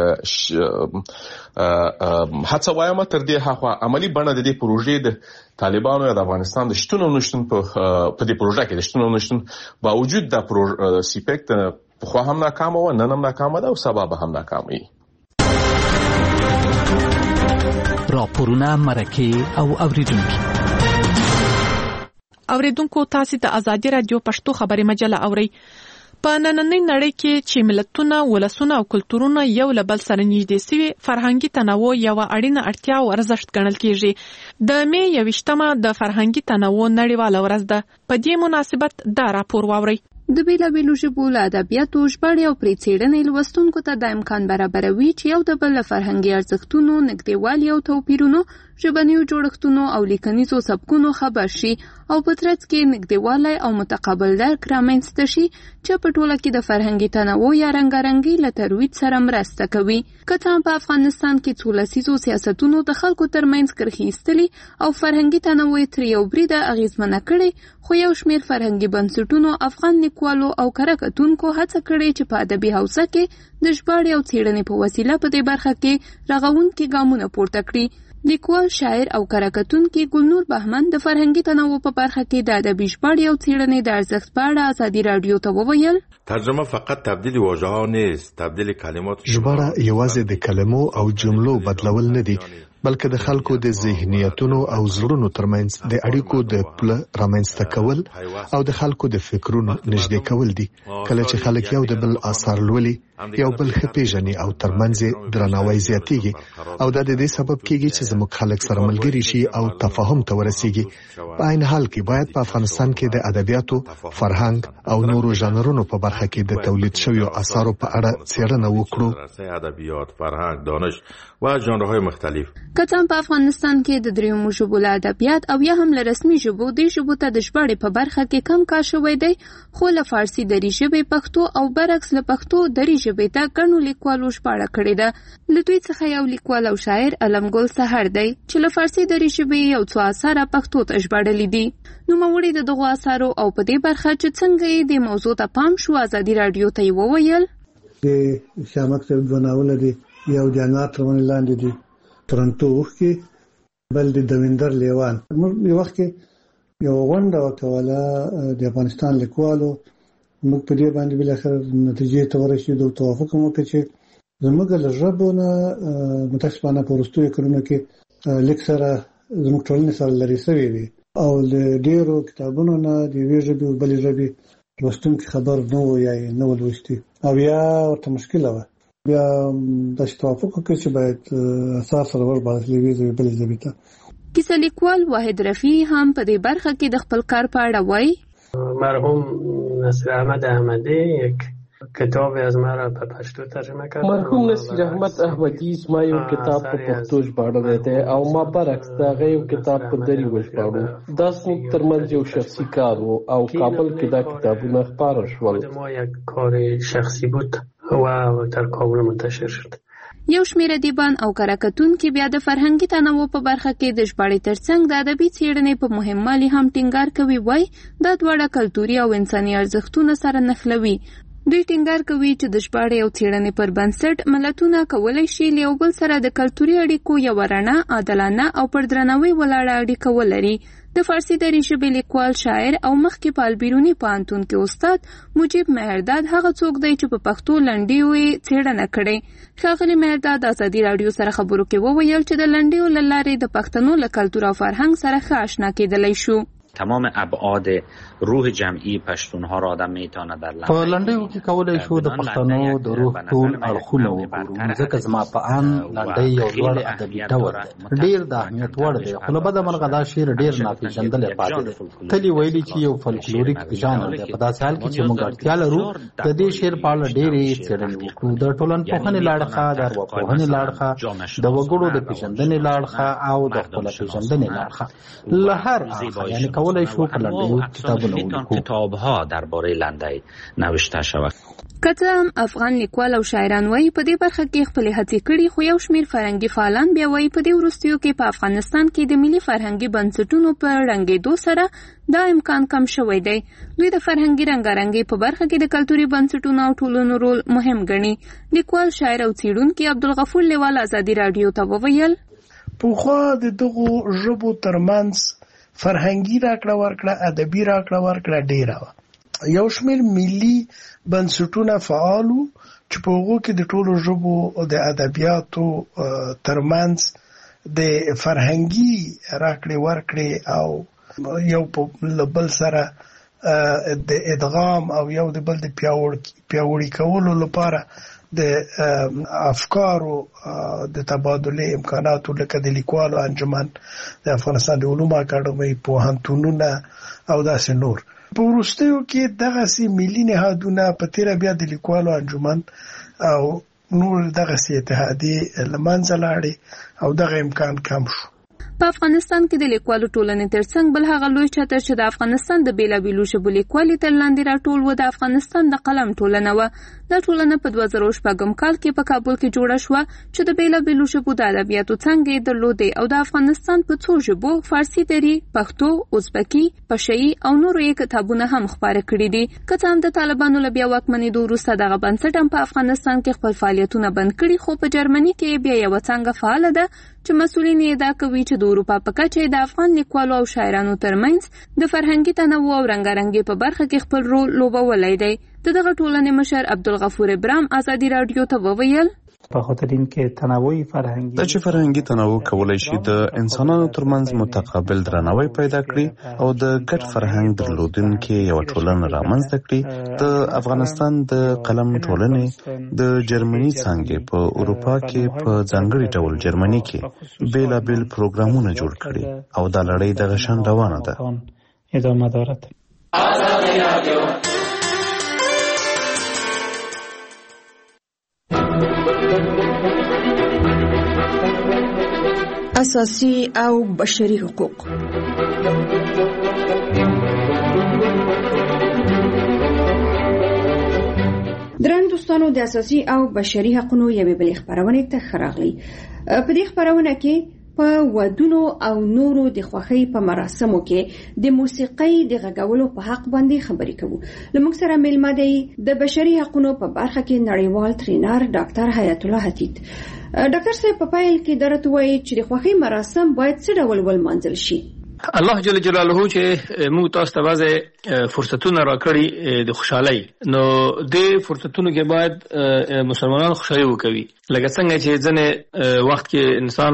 هڅه وایم تر دې هغه عملی بڼه د دې پروژې د طالبانو یا د افغانستان د شتون او نشتون په په دې پروژه کې د شتون او نشتون باوجود د پروژه سیپکت په خو هم ناکامه و نن هم ناکامه ده او سبب هم ناکامه وي راپورونه مرکه او اوریدونکو اوریدونکو تاسو د ازادي رادیو پښتو خبري مجله اوري په نننۍ نړۍ کې چې ملتونه ولسونه او کلتورونه یو له بل سره نږدې سوي فرهنګي تنوع یو اړینه اړتیا او ارزښت ګڼل کیږي د مې یوشتمه د فرهنګي تنوع نړیواله ورځ ده په دې مناسبت دا راپور واوري د بیلابیلو ژبو له ادبیاتو ژباړې او پرې څېړنې لوستونکو ته د امکان برابروي چې یو د بل له فرهنګي ارزښتونو نږدېوالي او توپیرونو ژبنیو جوړښتونو او لیکنیزو سبکونو خبر شي او په ترڅ کې نږدېوالی او متقابل درک رامنځته شي چې په ټوله کې د فرهنګي تنوع یا رنګارنګۍ له ترویج سره مرسته کوي که څه په افغانستان کې څو لسیزو سیاستونو د خلکو ترمنځ کرښې ایستلي او فرهنګي تنوع تر یو بریده اغېزمنه کړې خو یو شمېر فرهنګي بنسټونو افغان لیکوالو او کره کتونکو هڅه کړې چې په ادبي حوزه کې د ژباړې او څېړنې په وسیله په دې برخه کې رغونکي ګامونه پورته کړي لیکوال شاعر او کره کتونکي ګلنور بهمن د فرهنګي تنوع په برخه کې د ادبي ژباړې او څېړنې د ارزښت په اړه ازادي رادیو ته وویل ترجمه فقط تبدیل واژه‌ها نیست تبدیل کلمات ژباړه یوازې د کلمو او جملو بدلول نه دي بلکې د خلکو د ذهنیتونو او زړونو ترمنځ د اړیکو د پل رامنځته کول او د خلکو د فکرونو نږدې کول دي. کله چې خلک یو د بل آثار لولي، یو بل ښه پیژني او ترمنځ درناوی زیاتېږي، او دا د دې سبب کېږي چې زموږ خلک سره ملګري شي او تفاهم ته ورسیږي. په عین حال کې باید په افغانستان کې د ادبیاتو، فرهنګ او نورو ژانرونو په برخه کې د تولید شویو آثارو په اړه څېړنه وکړو. ادبیات، فرهنگ، دانش و ژانرهای مختلف. کله په افغانستان کې د دریمو ژبو له ادبیات او یا هم له رسمي ژبو د ژبو ته د ژباړې په برخه کې کم کار شوی دی، خو له فارسي دری ژبې پښتو او برعکس له پښتو دری ژبې ته ګڼو لیکوالو ژباړه کړې ده. له دوی څخه یو لیکوال او شاعر علمګل سحر دی چې له فارسي دری ژبې یو څو اثار پښتو ته ژباړلي دي. نو موري د دغه اثارو او په دې برخه چې څنګه یې د موضوع ته پام شو، ازادي رادیو ته یې وویل. د شامک صاحب ځوانول دي، یو جنات روان لاندې دي تورنټو کې، بل د دویندر لیوان. موږ یو وخت کې یو غونډه وکوله د افغانستان لیکوالو، موږ په دې باندې بل اخر نتیجې ته ورسېدو، توافق مو وکړ چې زموږ له ژبونه متاسفانه په وروستیو کلونو کې لیک سره زموږ ټولنې سره لرې شوی وي، او د ډېرو کتابونو نه د یوې ژبې او بلې ژبې لوستونکي خبر نه و یا یې نه و لوستي، او یا ورته مشکله وه. بیا داسې توافق وکړ چې باید اثار سره ورباړل شي یوې ژبې بلې ژبې ته. کیسه لیکوال واحد رفیع هم په دې برخه کې د خپل کار په اړه وایي. مرحوم نصیر احمد احمدی یک کتاب از ما را په پښتو ترجمه کړ. مرحوم نصیر احمد احمدی ما یو کتاب په پښتو ژباړلی دی او ما برعکس د هغه یو کتاب په دري وژباړو. دا زموږ ترمنځ یو شخصي کار و او کابل کې دا کتابونه خپاره شول. ما یک کار شخصي بود و در کابل منتشر شد. یو شمېر ادیبان او کراکتونکي بیا د فرهنګي تنوع په برخه کې د ژباړې ترڅنګ د ادبي څېړنې په مهموالي هم ټینګار کوي. وای دا دواړه کلتوري او انساني ارزښتونه سره نښلوي. دوی ټینګار کوي چې د ژباړې او څېړنې پر بنسټ ملتونه کولی شي له یو بل سره د کلتوري اړیکو یوه رڼه، عادلانه او پر درناوي ولاړه اړیکه ولري. د فارسي دری ژبې لیکوال، شاعر او مخکې په البیروني پوهنتون کې استاد مجیب مهرداد هغه څوک دی چې په پښتو لنډیو یې څېړنه کړې. ښاغلي مهرداد ازادي راډیو سره خبرو کې وویل چې د لنډیو له لارې د پښتنو له کلتور او فرهنګ سره ښه آشنا کېدلی شو. تمام ابعاد روح جمعی پښتونها را آدم میتونه در لمحه په لنډیو کې کولای شو د پښتنو د روح ټول اړخونه وګورو. ځکه زما په ان لنډۍ یو لوړ ادبي ډول دی، ډېر د اهمیت وړ دی، خو له بده مرغه دا شعر ډېر ناپېژندلی پاتې دی. تل یې ویلي چې یو فلکلوریک ژانر دی، په داسې حال کې چې موږ اړتیا لرو د دې شعر په اړه ډېرې څېړنې وکړو، د ټولنپوهنې له اړخه، د ارواپوهنې له اړخه، د وګړو د پېژندنې له اړخه او د خپلپېژندنې له اړخه، له هر اړخه یعنې کولای شو په لنډیو کتابونه ولیکو. کتاب‌ها درباره لنډۍ نوشته شود. که څه هم افغان لیکوال او شاعران وایي په دې برخه کې خپلې هڅې کړي، خو یو شمېر فرهنګي فعالان بیا وایي په دې وروستیو کې په افغانستان کې د ملي فرهنګي بنسټونو په ړنګېدو سره دا امکان کم شوی دی. دوی د فرهنګي رنګارنګۍ په برخه کې د کلتوري بنسټونو او ټولنو رول مهم ګڼي. لیکوال، شاعر او څېړونکی عبدالغفور لیوال ازادي راډیو ته وویل. پخوا د دغو ژبو ترمنځ فرهنګي راکړه ورکړه، ادبي راکړه ورکړه ډېره وه. یو شمېر ملي بنسټونه فعالو چې په هغو کې د ټولو ژبو د ادبیاتو ترمنځ د فرهنګي راکړې ورکړې او یو په بل سره د ادغام او یو د بل د پیاوړي کولو لپاره د افکارو د تبادله امکاناتو لکه د لیکوالو انجمن، د افغانستان د علومو اکاډمۍ، پوهنتونونه او داسې نور. په وروستیو کې دغسې ملي نهادونه په تېره بیا د لیکوالو انجمن او نور دغسې اتحادیې له منځه لاړې او دغه امکان کم شو. په افغانستان کې د لیکوالو ټولنې ترڅنګ بل هغه لوی چتر چې د افغانستان د بېلابېلو ژبو لیکوالي تر لاندې راټول و د افغانستان د قلم ټولنه وه. دا ټولنه په دوه زره شپږم کال کې په کابل کې جوړه شوه چې د بېلابېلو ژبو د ادبیاتو څانګې یې درلودې او د افغانستان په څو ژبو فارسي دري، پښتو، ازبکي، پشهیي او نورو یې کتابونه هم خپاره کړي دي. که څه هم د طالبانو له بیا واکمنېدو وروسته دغه بنسټ هم په افغانستان کې خپل فعالیتونه بند کړي، خو په جرمني کې بیا یوه څانګه فعاله ده چې مسؤلین یې ادعا کوي چې د اروپا په کچه د افغان لیکوالو او شاعرانو ترمنځ د فرهنګي تنوع او رنګارنګۍ په برخه کې خپل رول لوبولی دی. د دغه ټولنې مشر عبدالغفور ابرام ازادي راډیو ته وویل. په خاطر اینکه تنوع فرهنګي دا چې فرهنګي تنوع کولای شي د انسانانو ترمنځ متقابل درناوی پیدا کړي او د ګډ فرهنګ درلودونکو یو ټولنه رامنځته کړي. د افغانستان د قلم ټولنې د جرمني څنګه په اروپا کې په ځانګړي ډول جرمني کې بیلابل پروګرامونه جوړ کړي او دا لړۍ د غشن روانه ده. ادامه دارد. اساسي او بشري حقوق. درن دوستانو د اساسي او بشري حقوقو یوې بلې خبرونه ته خراغلي. په دې خبرونه کې په ودونو او نورو د خوښۍ په مراسمو کې د موسیقۍ د غږولو په حق باندې خبرې کوو. لمونږ سره ملما دی د بشري حقوقو په برخه کې نړیوال ټرینر ډاکټر حیات الله حتیت. ډاکټر صاحب په پایل کې درته وایي چې د خوښۍ مراسم باید څه ډول ولمانځل شي؟ الله جل جلاله چې موږ تاسو ته وځي فرصتونه راکړي د خوشحالي، نو د فرصتونو کې باید مسلمانانو خوشحالي وکوي. لکه څنګه چې ځنه وخت کې انسان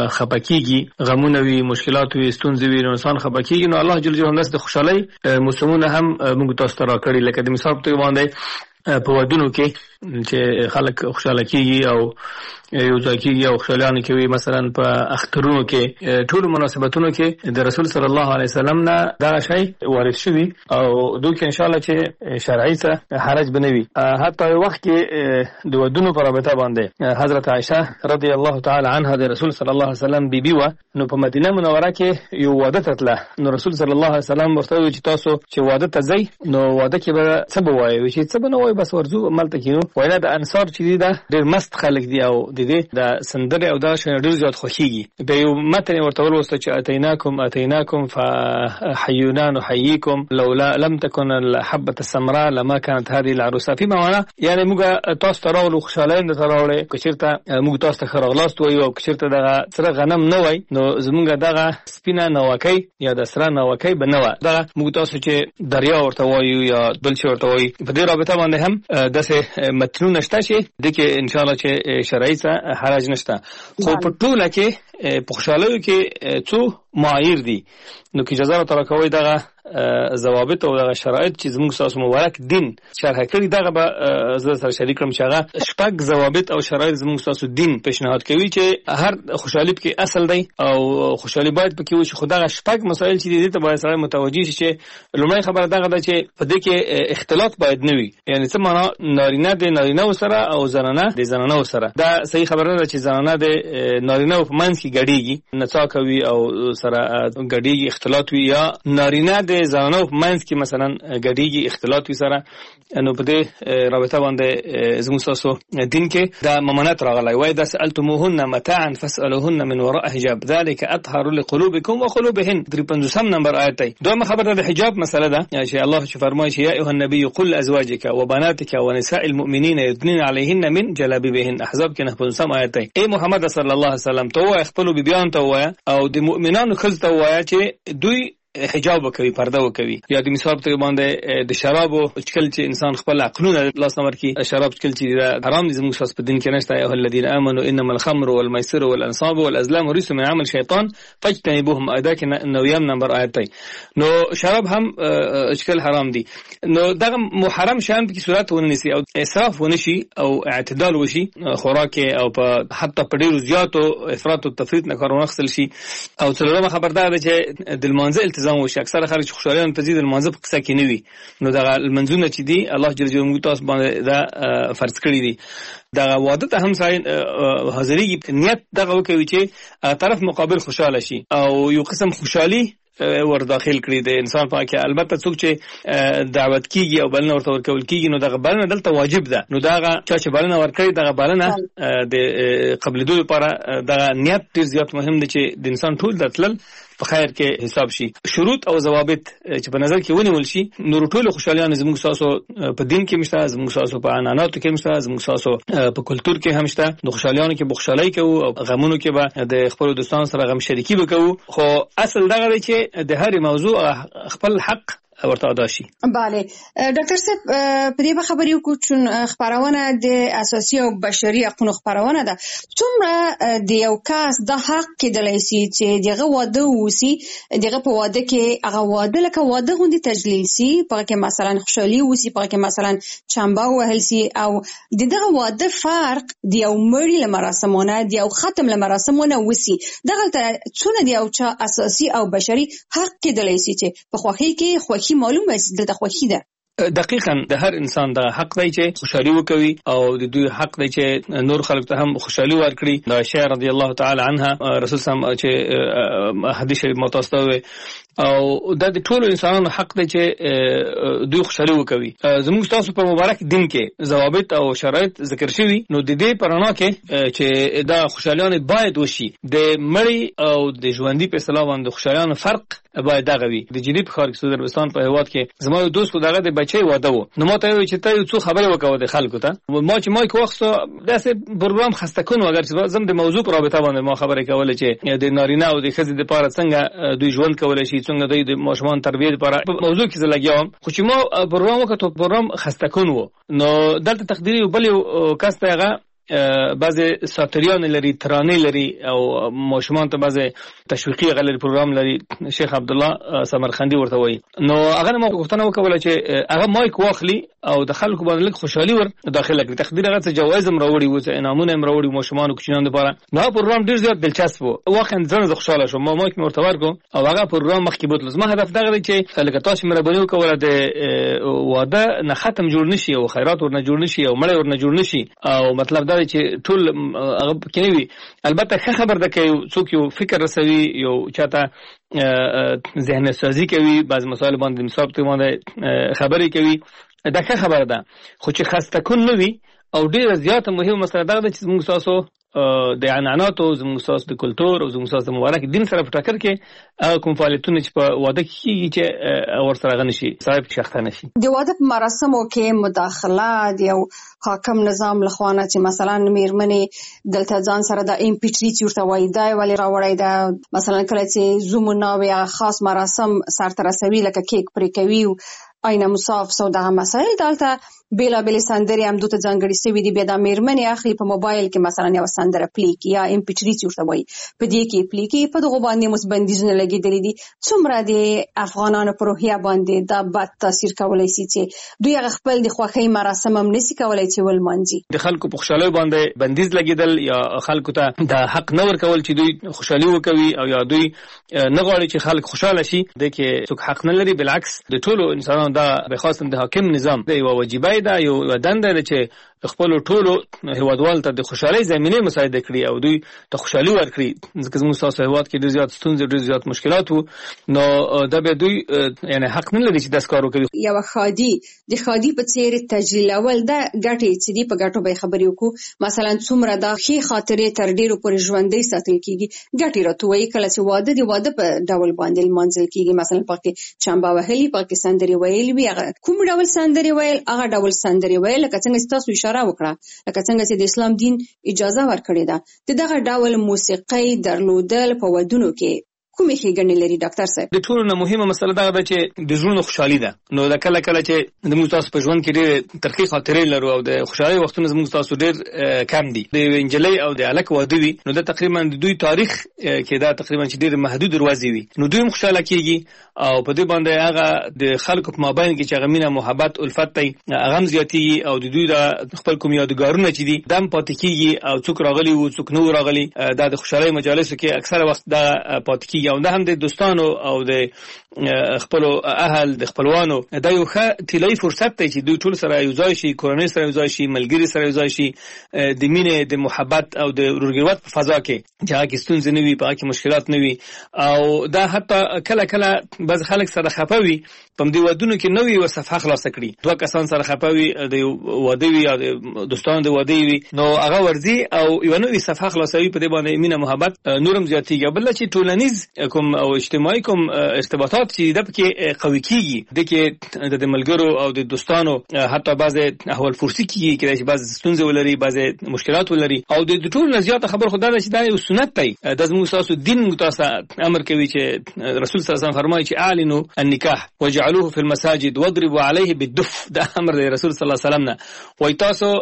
خپکیږي، غمونه وي، مشکلات وي، ستونزې وي، نو انسان خپکیږي، نو الله جل جلاله د خوشحالي موسمونه هم موږ تاسو ته راکړي. لکه د مثال په توګه باندې په ودونو کې چې خلک خوشاله کیږي او یو ځای کیږي او خوشالانه کوي. مثلا په اخترونو کې ټول مناسبتونو کې د رسول صلی الله علیه وسلم نه دا شی وارد شوی او دوی ان شاء الله چې شرعي ته حرج بنوي. حتی وخت کې د ودونو په رابطه باندې حضرت عائشه رضی الله تعالی عنها د رسول صلی الله علیه وسلم بیبي و، نو په مدینه منوره کې یو واده تتله، نو رسول صلی الله علیه وسلم ورته وی چې تاسو چې واده ته ځئ نو واده کې به څه بوایي، چې څه بنوي بس ورځو عمل ته کینو. وینا د انصار چې دی دا ډېر مست خلک دي او د دې د سندره او دا شنه ډېر زیات خوښيږي. به یو متن ورته ولوسته چې اتیناکم اتیناکم فحیونا نحییکم لولا لم تكن الحبه السمراء لما كانت هذه العروسه. فيما معنى یعنی موږ تاسو ته راولو خوشاله نه راولې، کچیرته موږ تاسو ته خرغلاست وایو او کچیرته دغه سره غنم نه وای نو زمونږ دغه سپینه نوکۍ یا د سره نوکۍ بنوه. دغه موږ تاسو چې دریا ورته وایو یا بل څه ورته وایو. په دې رابطه باندې هم داسې متنونه شته چې دغه ان شاء الله چې شرعي ته حرج نشته. خو په ټوله کې په خوشالۍ کې څو معایر دي، نو کې اجازه راته راکوي دغه ضوابط او دغه شرایط چې زموږ ساس مبارک دین شرح کړی دغه به زه سره شریک کړم چې هغه شپږ ضوابط او شرایط زموږ ساس دین پیشنهاد کوي چې هر خوشحالي کې اصل دی او خوشحالي باید پکې وي. خو دغه شپږ مسایل چې دي ته باید سره متوجي شي چې لومړی خبره دغه ده چې په دې کې اختلاط باید نه وي، یعنی څه معنا نارینه د نارینه سره او زنانه د زنانه سره. دا صحیح خبره ده چې زنانه د نارینه په منځ کې ګډيږي، نڅا کوي او سره ګډيږي، اختلاط وي، یا نارینه د زنانو په منځ کې مثلا ګډيږي اختلاط وي سره. نو په دې رابطه باندې زموږ تاسو دین کې دا ممانعت راغلی وای دا سألتموهن متاعا فاسألوهن من وراء حجاب ذلك اطهر لقلوبكم وقلوبهن. درې پنځوسم نمبر آیت دی. دومره خبره د حجاب مسله ده چې الله چې فرمایي چې یا ایها النبي قل لازواجك وبناتك ونساء المؤمنین يدنين عليهن من جلابيبهن. احزاب کې نه پنځوسم آیت دی. اے محمد صلی الله علیه وسلم ته خپل بیبيان ته وای او د مؤمنانو خل ته وای چې دوی حجاب وکوي، پرده وکوي. یا د مثال په باندې د شرابو چکل چې انسان خپل عقلونه لاس نمبر کې شراب چکل چې حرام دي زموږ په دین کې نشته. یا الذين امنوا انما الخمر والميسر والانصاب والازلام رجس من عمل شیطان فاجتنبوهم. ادا کې نویم نمبر آیت دی. نو شراب هم چکل حرام دي. نو دغه محرم شان په صورت ونیسي او اسراف ونشي او اعتدال وشي خوراک او په حتی په ډیرو زیاتو افراط او تفریط نه کارونه خپل شي. او څلورمه خبردار ده چې د المنزل التزام وشي. اکثر خلک خوشالیان تزيد المنځ په قصه کې نه وي، نو دغه المنځونه چې دي الله جل جلاله تاسو باندې دا فرض کړی دي. دغه واده ته هم ځای حاضرېږي، نیت دغه وکوي چې طرف مقابل خوشاله شي او یو قسم خوشحالي ور داخل کړی د انسان په کې. البته څوک چې دعوت کیږي او بلنه ورته ورکول کیږي نو دغه بلنه دلته واجب ده. نو دغه چې بلنه ورکړي دغه بلنه د قبل دوی لپاره دغه نیت ډیر زیات مهم دی چې د انسان ټول دتل په خیر کې حساب شي. شروط او ضوابط چې په نظر کې ونیول شي نو ټول خوشالیان زموږ ساسو په دین کې مشته، زموږ ساسو په عنعناتو کې مشته، زموږ ساسو په کلچر کې هم شته. نو خوشالیانو کې بخښلای کوو او غمونو کې به د خپل دوستانو سره غم شریکي وکړو. خو اصل دغه دی چې د هر موضوع خپل حق ورته ادا شي. bale ډاکټر صاحب په دې خبرې وکړو چې خبرونه د اساسي او بشري حقوقو خبرونه ده څومره د یو کس د حق کېدلای شي چې دغه واده وسی دغه په واده کې هغه واده لکه واده غوندي تجلیل سي په کې مثلا خوشحالي وسی په کې مثلا چمبا وهل سي او دغه واده فرق د یو مړي لمراسمونه د یو ختم لمراسمونه وسی دغه څونه د یو چا اساسي او بشري حق کېدلای شي چې په خوخي کې خوخي معلومه ده د خوخي ده. دقیقاً د هر انسان د حق دی چې خوشحالي وکوي او د دوی حق دی چې نور خلک ته هم خوشحالي ورکړي. د عائشہ رضی الله تعالی عنها رسول سم چې حدیث شریف متوسطه او د ټولو انسانانو حق دی چې دوی خوشحالي وکوي. زموږ تاسو په مبارک دین کې ضوابط او شرایط ذکر شوي نو د دې پرانا کې چې دا خوشحالیان باید وشي د مړی او د ژوندۍ په اصطلاح باندې خوشحالیان فرق باید دغه وي. د جدي په خارج سعودي عربستان په هواد کې زما یو دوست دغه د بچي واده وو نو ما ته وی چې ته یو څه خبره وکاو د خلکو ته ما چې ما کو وخت داسې پروګرام خسته کون اگر چې زم د موضوع پر رابطه باندې ما خبره کوله چې د نارینه او د ښځې لپاره څنګه دوی ژوند کولای شي څنګه دوی د ماشومان تربیه لپاره موضوع کې زلګیام خو چې ما پروګرام وکړو پروګرام خسته کون وو نو دلته تقديري بل کس ته هغه بعضی ساتریان لري ترانه لري او ماشومان ته بعضی تشویقي غلري پروګرام لري شیخ عبد الله سمرخندي ورته وایي نو هغه ما غوښتنه وکوله چې هغه مایک واخلي او د خلکو باندې لږ خوشحالي ور داخله کړي تقدیر هغه څه جوایز هم راوړي و څه انعامونه هم راوړي ماشومان او کوچنیان لپاره نو پروګرام ډیر زیات دلچسپ و واقعا زړه خوشاله شوم ما مایک مرته ورکو او هغه پروګرام مخکې بوتل زما هدف دغه دی چې لکه تاسو مهرباني وکوله د واده نه ختم جوړ نشي او خیرات ورنه جوړ نشي او مړی ورنه جوړ نشي او مطلب دا دی چې ټول هغه کېوي البته ښه خبر ده کې څوک یو فکر رسوي یو چاته ذهن سازي کوي بعض مسائل باندې مثبت باندې خبرې کوي دا ښه خبره ده خو چې خسته کون نه وي او ډیره زیاته مهمه مسله ده چې موږ تاسو د عنعنات او زموږ تاسو د کلچر او زموږ تاسو د مبارک دین سره په ټکر کې کوم فعالیتونه چې په واده کې چې ور سره غنشي صاحب شخصه نشي د واده په مراسمو کې مداخله دی او حاکم نظام لخوانه چې مثلا میرمنې دلته ځان سره د ام پی تھری ورته وایي دا ولی راوړی دا مثلا کله چې زومونه او خاص مراسم سره رسوي لکه کیک پرې کوي آینه مصاف سو دغه مسائل دلته بیلا بیل سندري هم دوته ځانګړي سوي دي بیا د میرمنې اخلي په موبایل کې مثلا یو سندره پلیک یا ام پی تھری ورته وایي په دې کې پلیک په دغه باندې مسبندیزونه لګیدلې دي څومره د افغانانو په روحیه باندې دا بد تاثیر کولای شي چې دوی خپل د خوښۍ مراسم هم نشي کولای چې ولمانځي د خلکو په خوشاله باندې بندیز لګیدل یا خلکو ته د حق نور کول چې دوی خوشحالي وکوي او یا دوی نه غواړي چې خلک خوشاله شي د کې څوک حق نه لري بالعکس د ټولو انسانانو دا به خاصه د حاکم نظام دی او واجبای دا یو دنده ده چې خپل ټولو هیوادوال ته د خوشحالي زمينه مساعده کړي او دوی ته خوشحالي ورکړي ځکه موږ تاسو هیواد کې ډېر زیات ستونزې ډېر زیات مشکلات وو نو دا به دوی یعنی حق نه لري چې داس کار وکړي یو خادي د خادي په څیر تجلیل اول دا ګټي چې دی په ګټو به خبرې وکړو مثلا څومره دا خې خاطرې تر ډیرو پورې ژوندۍ ساتل کیږي ګټي راټوي کله چې واده دی واده په ډول باندې منځل کیږي مثلا پکې چمبا وهلي پکې سندري ویل وی کوم ډول سندري ویل هغه ډول سندري ویل لکه څنګه تاسو اشاره وکړه لکه څنګه چې د اسلام دین اجازه ورکړې ده دغه ډول موسیقي درلودل په ودونو کې کومې ښېګڼې لري ډاکټر صاحب؟ د ټولو نه مهمه مسله دا ده چې د زړونو خوشحالي ده. نو د کله کله چې د موږ تاسو په ژوند کې ډېرې ترخې خاطرې لرو او د خوشحالۍ وختونه زموږ تاسو ډېر کم دي. د یوې نجلۍ او د هلک واده وي نو دا تقریبا د دوی تاریخ کې دا تقریبا چې ډېر محدود ورځې وي نو دوی هم خوشحاله کېږي او په دې باندې هغه د خلکو په مابین کې چې هغه مینه محبت الفت دی هغه هم زیاتېږي او د دوی د خپل کوم یادګارونه چې دي دا هم پاتې کېږي او څوک راغلي وو څوک نه راغلي دا د خوشحالۍ مجالسو کې اکثره وخت دا پاتې کېږي او دا هم د دوستانو او د خپل اهل د خپلوانو دا یو ښه طلایي فرصت دی چې دوی ټول سره یو ځای شي کورنۍ سره یو ځای شي ملګري سره یو ځای شي د مینې د محبت او د ورورګلوت په فضا کې چې هغه کې ستونزې نه وي په هغه کې مشکلات نه وي او دا حتی کله کله بعض خلک سره خفه وي په دې ودونو کې نوې ور صفحه خلاص کړي دوه کسان سره خفه وي د واده وي یا د دوستانو د واده وي نو هغه ورځي او یو نوې صفحه خلاصوي په دې باندې مینه محبت نورم زیاتېږي بل چې ټولنیز کوم او اجتماعي کوم ارتباطات چې د پکې قوي کیږي د کې د ملګرو او د دوستانو حتی بعض احوال فرصي کیږي چې بعض ستونزې ولري بعض مشکلات ولري او د ټول نزيات خبر خدا د چې دا یو سنت دی د زموږ تاسو دین متاسه امر کوي چې رسول صلی الله علیه وسلم فرمایي چې اعلنوا النکاح وجعلوه في المساجد واضربوا عليه بالدف دا امر دی رسول صلی الله علیه وسلم نه وای تاسو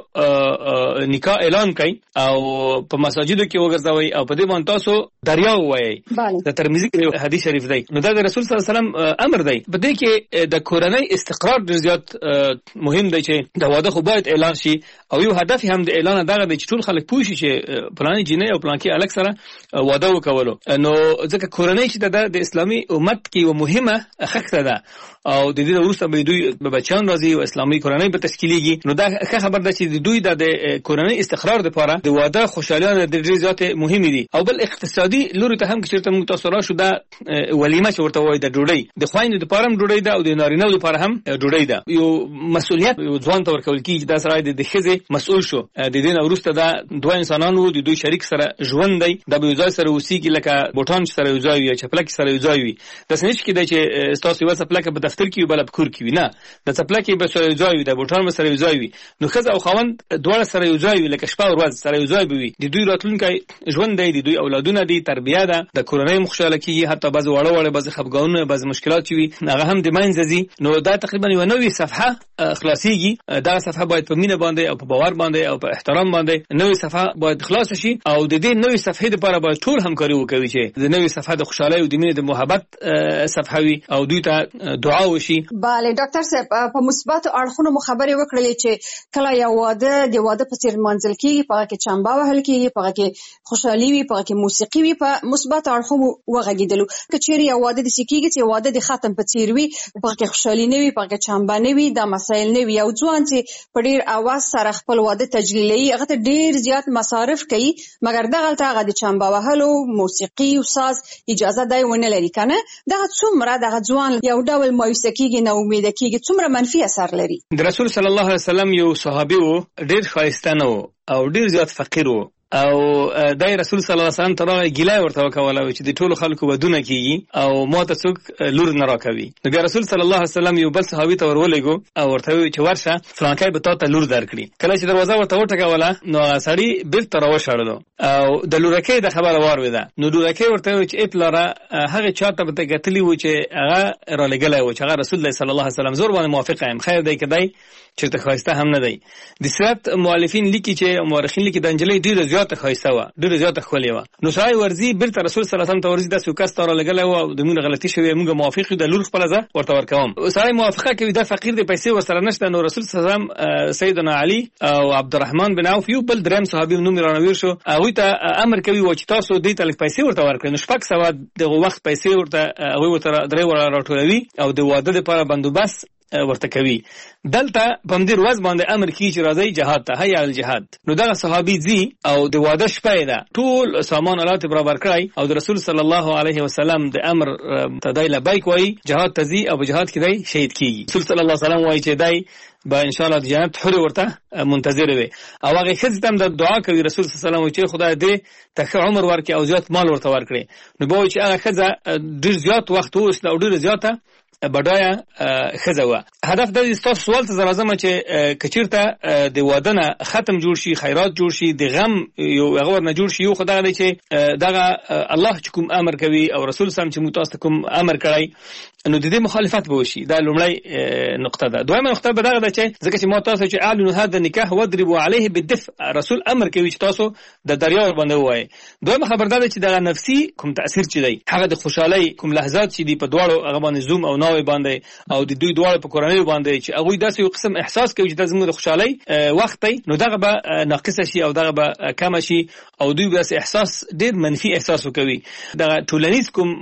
نکاح اعلان کړئ او په مساجدو کې وګرځوي او په دې باندې تاسو دریا وایي د ترمذی کې حدیث شریف دی نو دا د رسول صلی الله علیه وسلم امر دی په دې کې د کورنۍ استقرار ډیر زیات مهم دی چې د واده خو باید اعلان شي او یو هدف هم د اعلان دغه د ټول خلک پوه شي چې پلان جنې او پلان کې الګ سره واده وکولو نو ځکه کورنۍ چې د اسلامي امت کې یو مهمه خښته ده او د دې وروسته به دوی به بچان راځي او اسلامي کورنۍ به تشکیلېږي نو دا ښه خبر ده چې دوی د کورنۍ استقرار لپاره د واده خوشالیانه د ډېر زیات مهم دي او بل اقتصادي لوري ته هم چې موږ تاسو را شو دا ولیمه چې ورته وایي د ډوډۍ د خوایند لپاره هم ډوډۍ ده او د نارینه لپاره هم ډوډۍ ده یو مسؤلیت یو ځوان ته ورکول کیږي دا سره د خزه مسؤل شو د دې نه وروسته دا دوه انسانانو د دوی شریک سره ژوند دی د به ځای سره وسیږي لکه بوټان سره ځای وي چپلک سره ځای وي د سنچ کې د چې تاسو یو چپلک په دفتر کې بل په کور کې وي نه د چپلک به سره ځای وي د بوټان سره ځای وي نو خزه او خوند دواړه سره ځای وي لکه شپه او ورځ سره ځای وي د دوی راتلونکي ژوند دی د دوی اولادونه دي تربیه ده د کورنۍ مخشاله کیږي حتی بعض وړه وړه بعض خفګانونه بعض مشکلات وي هغه هم د منځزي نو دا تقریبا یو نوې صفحه خلاصيږي دا صفحه باید په مینه باندې او په باور باندې او په احترام باندې نوې صفحه باید خلاص شي او د دې نوې صفحې لپاره باید ټول همکاري وکړي چې د نوې صفحه د خوشحالۍ او د مینې د محبت صفحه وي او دوی ته دعا وشي. bale ډاکټر صاحب په مثبت اړخونو مو خبرې وکړلې چې کله یو واده د واده په څیر منځل کیږي په کې چمبا وهل کیږي په کې خوشحالي وي په کې موسیقي وي په مثبت اړخونو وغږیدلو کچېری یو واده د سکیږي چې واده د ختم په څیر وي په کې خوشحالي نه وي په کې چمبا نه وي دا مسایل نه وي او ځوان چې په ډیر اواز سره خپل واده تجلیلي هغه ته ډیر زیات مصارف کوي مګر دغه ته هغه د چمبا وهلو موسیقي او ساز اجازه دی ونه لري کنه دغه څومره دغه ځوان یو ډول مایوس کیږي نه امید کیږي څومره منفي اثر لري. د رسول صلی الله علیه وسلم یو صحابي وو ډیر ښایسته نه او ډیر زیات فقیر وو او دای رسول صلی الله علیه وسلم ترغه ګیلای ورته وکوله چې د ټولو خلکو ودونه کیږي او مو ته څوک لور نه راکوي نو بیا رسول صلی الله علیه وسلم یو بل صحابي ته ورولېګو او ورته وی چې ورشه فلانکای به تاسو لور درکړي کله چې دروازه ورته وټکوله نو سړی بیرته راوښړلو او د لورکې د خبره وار ودا نو لورکې ورته وی چې اپلاره هغه چاته به تګتلی و چې هغه را لګلای و چې هغه رسول الله صلی الله علیه وسلم زور باندې موافق یم خیر دی کدی چې ته خواسته هم نه دی د سیرت مؤلفین لیکي چې مورخین لیکي د انجلۍ ډیره زیاته خواسته و ډیره زیاته خولې و نو شای ورزي بیرته رسول صلی الله علیه وسلم ته ورزي د سوکاست را لګلای و د مونږ غلطي شوی موږ موافق د لور خپل ځه ورته ورکوم سړی موافقه کوي د فقیر د پیسې ورسره نشته نو رسول صلی الله علیه وسلم سیدنا علی او عبدالرحمن بن عوف یو بل دریم صحابي نوم رانویر شو هغه ته امر کوي و چې تاسو دې تل پیسې ورته ورکړئ نو شپږ سو د وخت پیسې ورته هغه ورته درې ور راټولوي او د واده لپاره بندوبست ورته کوي دلته په دې ورځ باندې امر کوي چې راځي جهاد ته هيا الجهاد نو دا صحابي زی او د واده شپه ده ټول سامان آلات برابر کړی او د رسول صلی الله علیه وسلم د امر تدای لبیک وای جهاد تزي او جهاد کې دی شهید کیږي رسول صلی الله علیه وسلم وای چې دی با ان شاء الله د جنت حر ورته منتظر وي او هغه خزت هم د دعا کوي رسول صلی الله علیه وسلم چې خدای دې ته عمر ورکړي او زیات مال ورته ورکړي نو به چې هغه خزه ډیر زیات وخت اوس او ډیر زیاته بډایا خزه و هدف د تاسو سوال ته زرازمه چې کچیرته د وادنه ختم جوړ شي خیرات جوړ شي د غم یو هغه نه جوړ شي یو خدای دی چې دغه الله چې کوم امر کوي او رسول سم چې متاسته کوم امر کړی نو د دې مخالفت به وشي دا لومړی نقطه ده دویمه نقطه به دغه ده چې ځکه چې ما تاسو چې اعلنوا هذا النکاح واضربوا عليه بالدفء رسول امر کوي چې تاسو د دریا باندې وای دویمه خبر ده چې دغه نفسي کوم تاثیر چي دی هغه د خوشحالي کوم لحظات چې دی په دواړو هغه باندې زوم او ناوي باندې او د دوی دواړو په کورنۍ باندې چې هغه داسې یو قسم احساس کوي چې د زموږ د خوشحالي وخت دی نو دغه به ناقص شي او دغه به کم شي او دوی به احساس ډیر منفي احساس کوي دغه ټولنیز کوم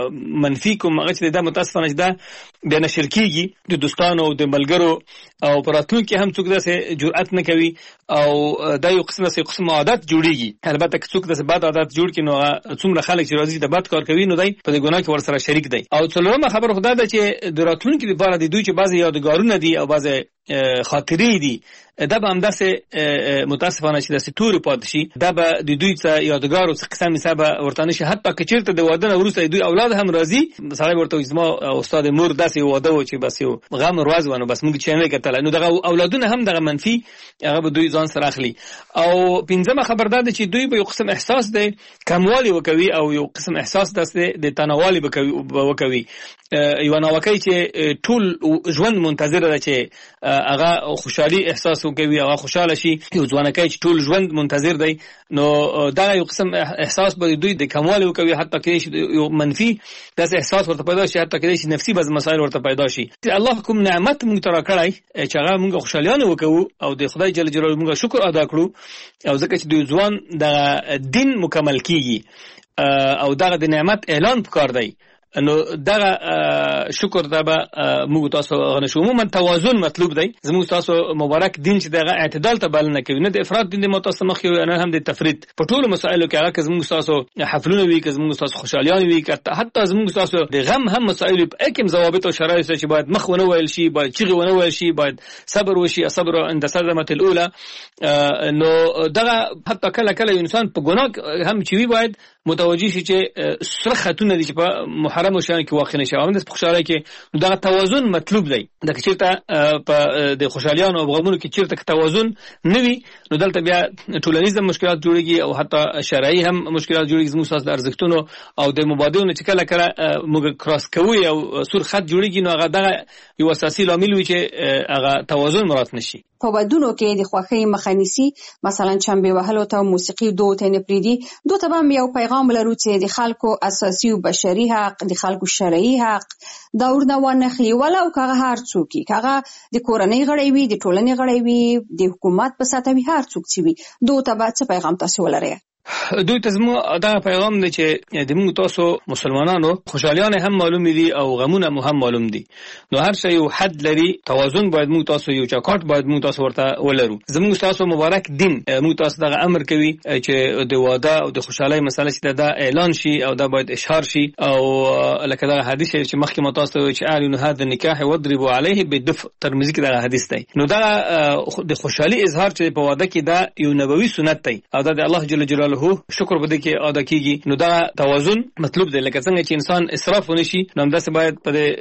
منفي کوم هغه چې د متاسفانه دا بیا نشر کیږي د دوستانو او د ملګرو او پراتلو کې هم څوک داسې جرأت نه کوي او دا یو قسم داسې قسم عادت جوړیږي البته که څوک داسې بد عادت جوړ کړي نو څومره خلک چې راځي د بد کار کوي نو دی په دې ګناه کې ورسره شریک دی او څلورمه خبره خدای ده چې د راتلونکي لپاره د دوی چې بعضی یادګارونه دي او بعضی خاطرې دي دا به همداسې متاسفانه چې داسې تورې پاتې شي دا به د دوی څه یادګار او څه قسم حساب ورته نشي حتی که چېرته د واده نه وروسته دوی اولاد هم راځي سړی ورته وایي زما استاد مور داسې واده و چې بس یو غم ورځ و نو بس موږ چې نه کتل نو دغه اولادونه هم دغه منفي هغه به دوی ځان سره اخلي او پنځمه خبر ده چې دوی به یو قسم احساس دی کموالی وکوي او یو قسم احساس داسې د تنوالي وکوي یو ناوکۍ چې ټول ژوند منتظر ده چې هغه خوشحالي احساس وکوي هغه خوشاله شي یو ځوانکی چې ټول ژوند منتظر دی نو دا یو قسم احساس به دوی د کموالی وکوي حتی کېدای شي یو منفي داسې احساس ورته پیدا شي حتی کېدای شي نفسي بعض مسایل ورته پیدا شي الله کوم نعمت موږ ته راکړی چې هغه موږ خوشحالیانه وکړو او د خدای جل جلاله موږ شکر ادا کړو او ځکه چې د ځوان د دین مکمل کیږي او دغه د نعمت اعلان پکار دی نو دغه شکر ته به موږ تاسو غنښو عموما توازن مطلوب دی زموږ تاسو مبارک دین چې دغه اعتدال ته بلنه کوي نه د افراط دین د متاسم مخ یو نه هم د تفرید په ټولو مسایلو کې هغه زموږ تاسو حفلونه وی که زموږ تاسو خوشالیان وی که حتی زموږ تاسو د غم هم مسایل په اکم ضوابط او شرایط چې باید مخ ونه ویل شي باید چیغه ونه ویل شي باید صبر وشي صبر عند صدمه الاولى نو دغه حتی کله کله انسان په ګناه هم چوي باید متوجي شي چې سره خاتون دي چې په محرم شان کې واقع نشي او د خوشاله کې دغه توازن مطلوب دی د چیرته په د خوشالیانو او غمونو کې چیرته توازن نوي نو دلته بیا ټولنیز مشکلات جوړيږي او حتی شرعي هم مشکلات جوړيږي زموږ ساس د ارزښتونو او د مبادلو چې کله کله موږ کراس کوي او سور خط جوړيږي نو هغه دغه یو اساسي لامل وي چې هغه توازن مراعات نشي په ودونو کې د خوښۍ مخنیسي مثلا چمبه وهلو ته موسیقي دوه ته نه پریدي دوه ته هم یو پیغام لرو چې د خلکو اساسي او بشري حق د خلکو شرعي حق دا ورنه ونخلي ولا او هغه هر څوک هغه د کورنۍ غړي وي د ټولنې غړي وي د حکومت په ساته وي هر څوک چې وي دوه ته به څه پیغام تاسو ولرئ دوی ته زموږ دا پیغام دی چې د موږ تاسو مسلمانانو خوشالیان هم معلوم دي او غمونه هم معلوم دي نو هر شی یو حد لري توازن باید موږ تاسو یو چاکاټ باید موږ تاسو ورته ولرو زموږ تاسو مبارک دین موږ تاسو دغه امر کوي چې د واده او د خوشحالي مسله چې دا اعلان شي او دا باید اشهار شي او لکه دا حدیث چې مخکې مو تاسو چې اعلان هذا النکاح وضربوا عليه بالدف ترمذی کې دا حدیث دی نو دا د خوشحالي اظهار چې په واده کې دا یو نبوي سنت دی او دا د الله جل جلاله هو شکر بده کې ادا کیږي نو دا توازن مطلوب دی لکه څنګه چې انسان اسراف ونشي نو همداسې باید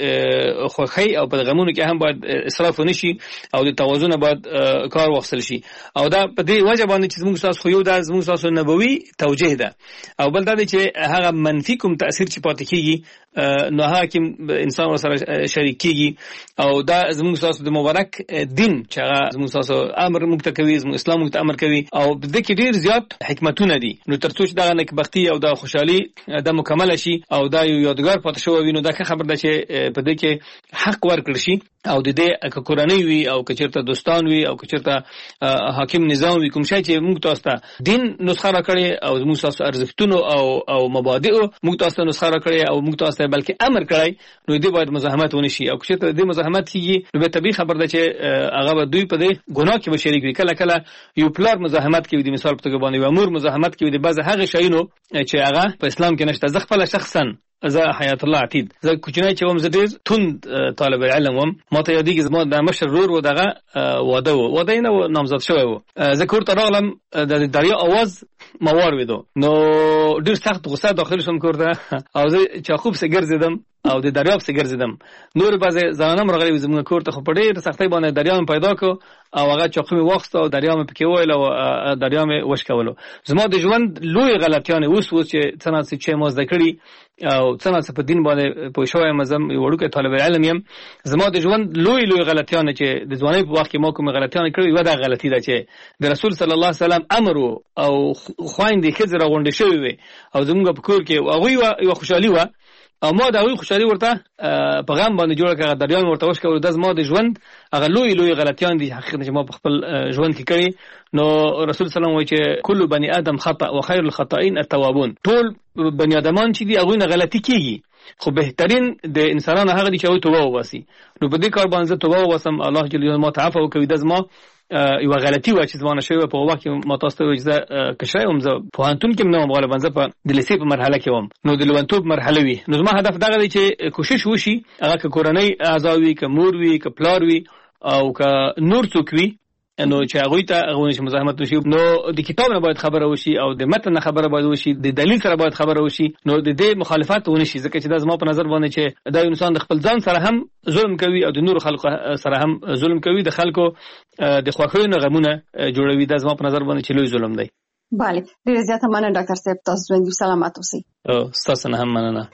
په خوښۍ او په غمونو کې هم باید اسراف ونشي او د توازن باید کار واخیستل شي او دا په دې وجه باندې چې موږ تاسو خو یو دا موږ تاسو نبوي توجیه ده او بل دا چې هغه منفي کوم تاثیر چې پاتې کیږي نو حاکم انسان سره شریک کیږي او دا زموږ تاسو د مبارک دین چې هغه زموږ تاسو امر موږ ته کوي زموږ اسلام موږ ته امر کوي او د دې کې ډیر زیات حکمتونه دي نو ترڅو چې دا نکبختي او د خوشحالي د مکمل شي او دا یو یادګار پاتې شو وینو دا خبر ده چې په دې کې حق ورکړ شي او د دې کورنۍ وي او کچرته دوستان وي او کچرته حاکم نظام وي کوم شي چې موږ تاسو ته دین نسخه راکړي او موږ تاسو ارزښتونو او او مبادئ موږ تاسو نسخه راکړي او موږ تاسو بلکې امر کړی نو دې باید مزاحمت ونشي او کچرته دې مزاحمت کیږي نو به طبيعي خبر ده چې هغه به دوی په دې ګناه کې به شریک وي کله کله یو پلار مزاحمت کوي د مثال په توګه باندې امور مزاحمت کوي د بعض هغه شایونو چې هغه په اسلام کې نشته ځ خپل شخصا زه حیات الله عتید زه کوچنی چې وم زه ډیر تند طالب العلم وم ما ته یادېږي زما د مشر ورور و دغه واده و واده نه نامزد شوی و زه کور ته راغلم د دریا اواز ما واورېدو نو ډیر سخت غوسه داخل شوم کور ته او زه چاقوب سره ګرځېدم او د دریاب سره ګرځیدم نور بعضی زنانه مرغلي زموږ کور ته خو په ډېر سختۍ باندې دریاب پیدا کو او هغه چاقو می واخست او دریاب پکې وایل او دریاب وشکولو زما د ژوند لوی غلطیانه اوس اوس چې څنګه چې ما زده کړی او څنګه په دین باندې په شوې مزم وړوکه طالب علم يم زما د ژوند لوی لوی غلطیانه چې د ځوانۍ په وخت کې ما کوم غلطیانه کړې و دا غلطی ده چې د رسول صلی الله علیه وسلم امر او خويندې خزر غونډې شوې وي او زموږ په کور کې هغه یو خوشحالي و او ما دا وی خوشالي ورته په غم باندې جوړه کړه دریان ورته وښ کول د زما د ژوند هغه لوی لوی غلطیان دي حقیقت چې ما په خپل ژوند کې کړی نو رسول صلی الله علیه وسلم وایي چې کل بنی آدم خطأ وخير الخطائين التوابون ټول بنی آدمان چې دي هغه نه غلطي کوي خو بهترین د انسانانو هغه دي چې هغه توبه وباسي نو په دې کار باندې توبه وباسم الله جل جلاله ما تعفو وکوي د زما یو غلطي و چې ځوانه شوی په وخت کې ما تاسو ته وځه کښایم زه په انتون کې نو غالبا زه په د لیسې په مرحله کې وم نو د لوانتوب مرحله وی نو زما هدف دا دی چې کوشش وشي هغه کورنۍ اعضاء وي ک مور وي ک پلار وي او که نور څوک وي نو چې هغه ته هغه نشي مزاحمت وشي نو د کتاب نه باید خبره وشي او د متن خبره باید وشي د دلیل سره باید خبره وشي نو د دې مخالفت ونه شي ځکه چې د زما په نظر باندې چې دا انسان د خپل ځان سره هم ظلم کوي او د نور خلکو سره هم ظلم کوي د خلکو د خوښیو نه غمونه جوړوي د زما په نظر باندې چې لوی ظلم دی. بله ډیر زیاته مننه ډاکټر صاحب تاسو ژوندي سلامات اوسئ. او تاسو نه هم مننه.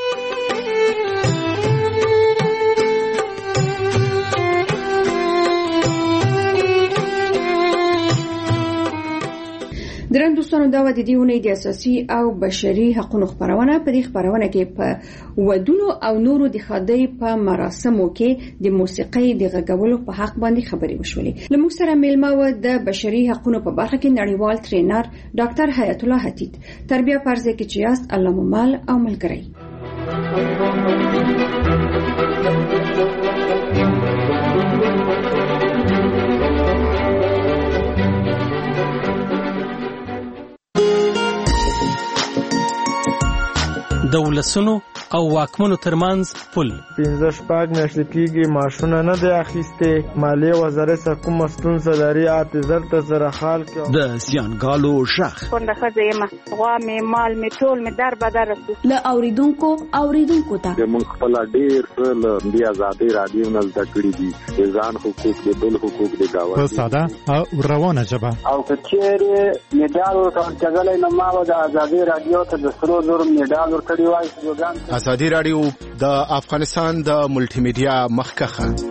درن دوستانو دا و د دې ونې د اساسي او بشري حقوقو خبرونه په دې خبرونه کې په ودونو او نورو د خدای په مراسمو کې د موسیقۍ د غږولو په حق باندې خبرې وشولې. لمو سره میلمه و د بشري حقوقو په برخه کې نړیوال ټرینر ډاکټر حیات الله حتیت. تربیه فرض کې چې یاست الله مو مال او ملګری. د ولسونو او واکمنو ترمنځ پل پنځه شپږ میاشتې کېږي معاشونه نه دی اخیستې مالیې وزارت څخه کومه ستونزه لري اته زر ته زره خال کې د زیانګالو شخ کونډه ښځه یم غوا مې مال مې ټول مې در بدر رسو له اوریدونکو اوریدونکو ته موږ خپل ډېر څه له دې ازادي رادیو نه زده کړي دي د ځان حقوق د بل حقوق د گاوند په ساده او روانه ژبه او کچېره میډال ورکړل نو ما د ازادي رادیو ته د سرو زر میډال ورکړی وای. ازادي رادیو د افغانستان د ملټي میډیا مخکخه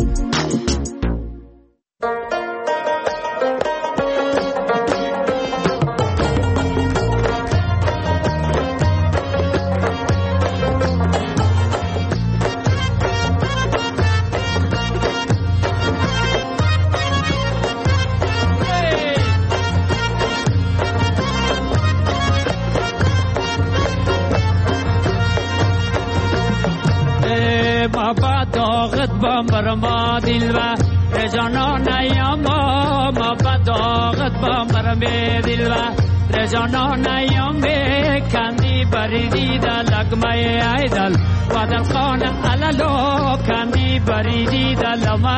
برما دلوا رجانان یاما ما بداغت با مرمه دلوا رجانان یاما کندی بریدی دا لگمه ایدل و در خانه علالو کندی بریدی دا لما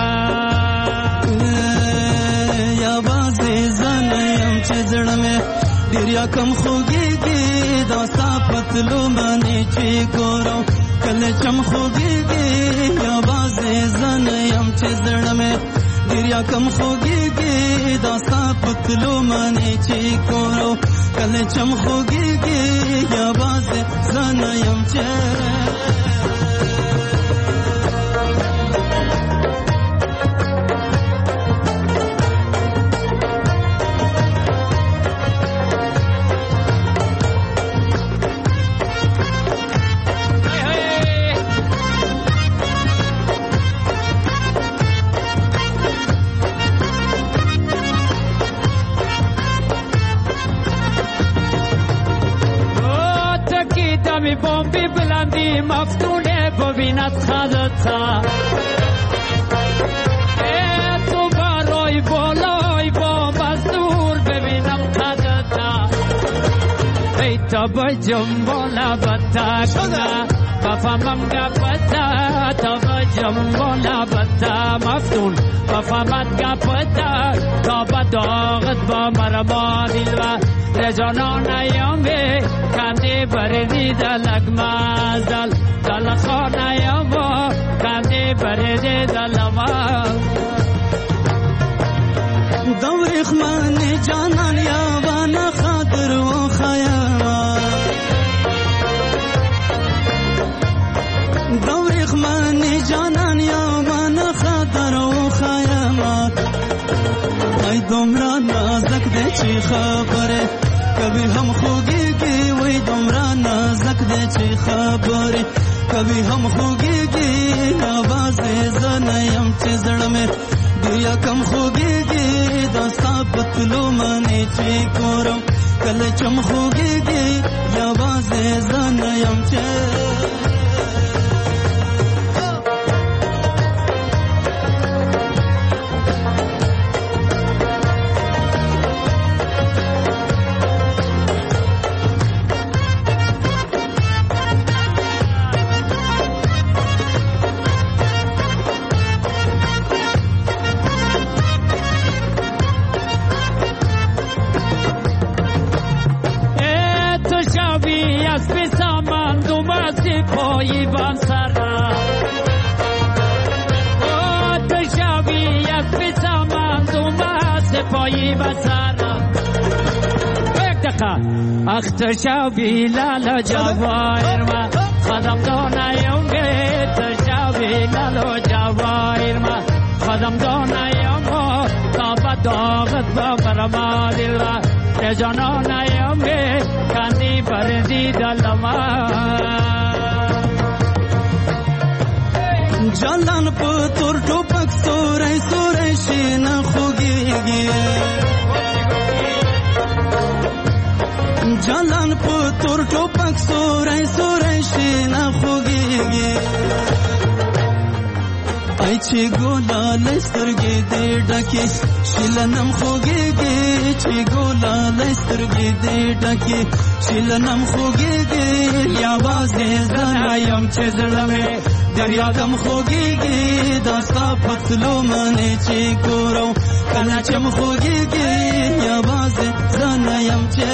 یا بازی زنیم چه زڑمه دیریا کم خوگی گی داستا پتلو منی چی گورو کله چم خوږیږي یا بازې زنه یم چې زړه مې ډېر یا کم خوږیږي دا ستا پتلو منې چې کورو کله چم خوږیږي یا بازې زنه یم چې بومبی بلندی مفتونه ببیند خدتا تو برای بالای بام از دور ببینم خدتا ای تا با جنبالا بتا کنه بفهمم گفتا تا با جنبالا بتا مفتون بفهمت گفتا تا با داغت با مرما دلوا رجانان ایامه کندی بردی دلگ مازدل دل خانه یاما کندی بردی دل ما دورخ من جانان یاوانا خاطر و خیاما دورخ من جانان یاوانا خاطر و خیاما ای دومرا نازک ده چی خبره کبھی ہم خوگیگی وی دومرا نازک دے چی خبری کبھی ہم خوگیگی آواز زنیم چی زڑ میں دیا کم خوگیگی داستا پتلو منی چی کورو کل چم خوگیگی آواز زنیم چی پایی بان سرا تشاوی یک بسامان دوما سپایی بان سرا یک دقیقه اختشاوی لالا جوایر ما خدم دانایم گه تشاوی لالا جوایر ما خدم دانایم تا داغت با برما دل را رجانانایم گه کاندی بردی دلما جلان پتور ټوپک سورې سورې شین خوږيږي جلان پتور ټوپک سورې سورې شین خوږيږي ای چې ګولا لسترګې دې ډکه شلنم خوږيږي چې ګولا لسترګې دې ډکه شلنم خوږيږي یا وازه زنایم چې زړمه دریا کم خوږيږي داستا پتلو منه چې ګورو کله چې م خوږيږي یا وازه زنایم چې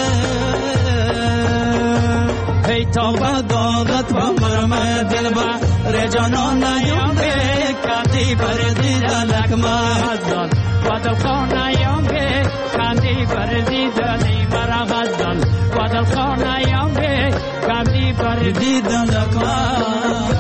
هی توبه داغت با مرمه دل با رجانانا یم به کاندی بردی دلک مهزان ودل خانه یم به کاندی بردی دلی مرا غزان ودل خانه یم به کاندی بردی دلک مهزان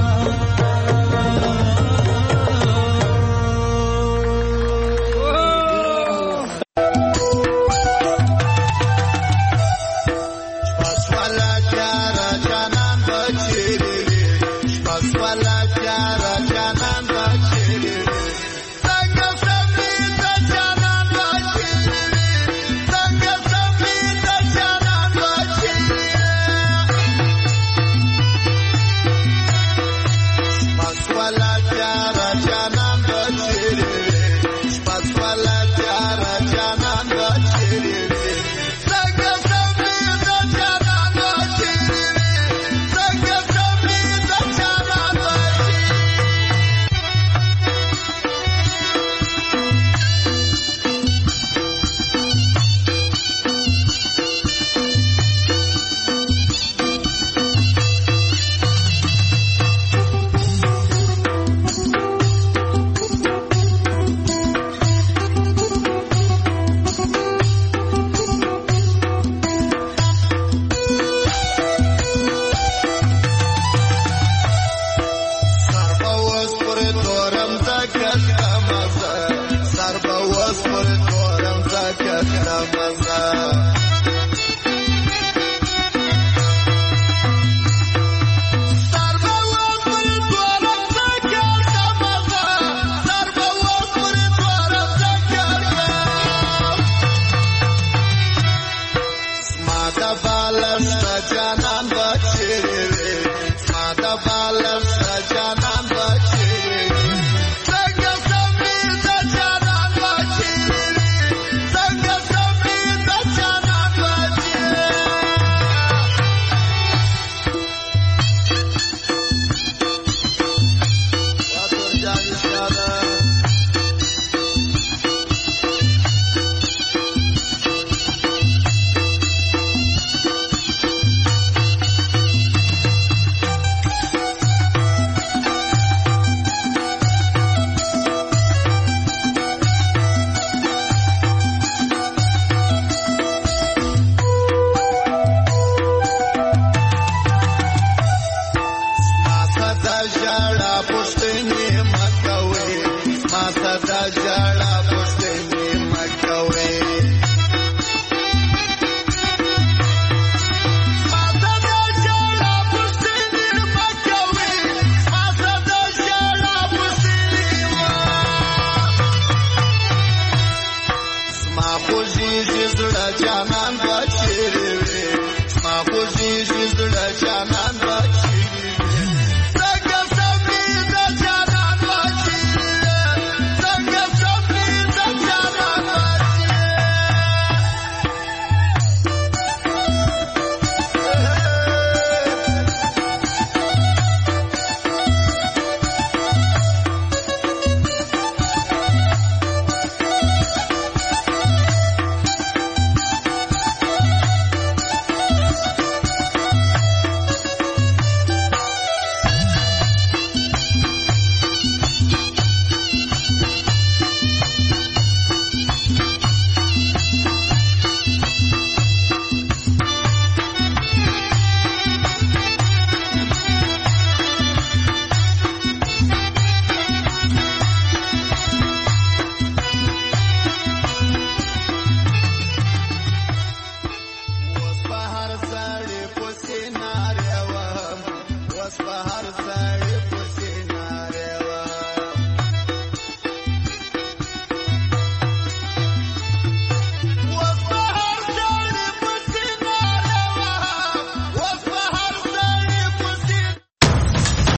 سړی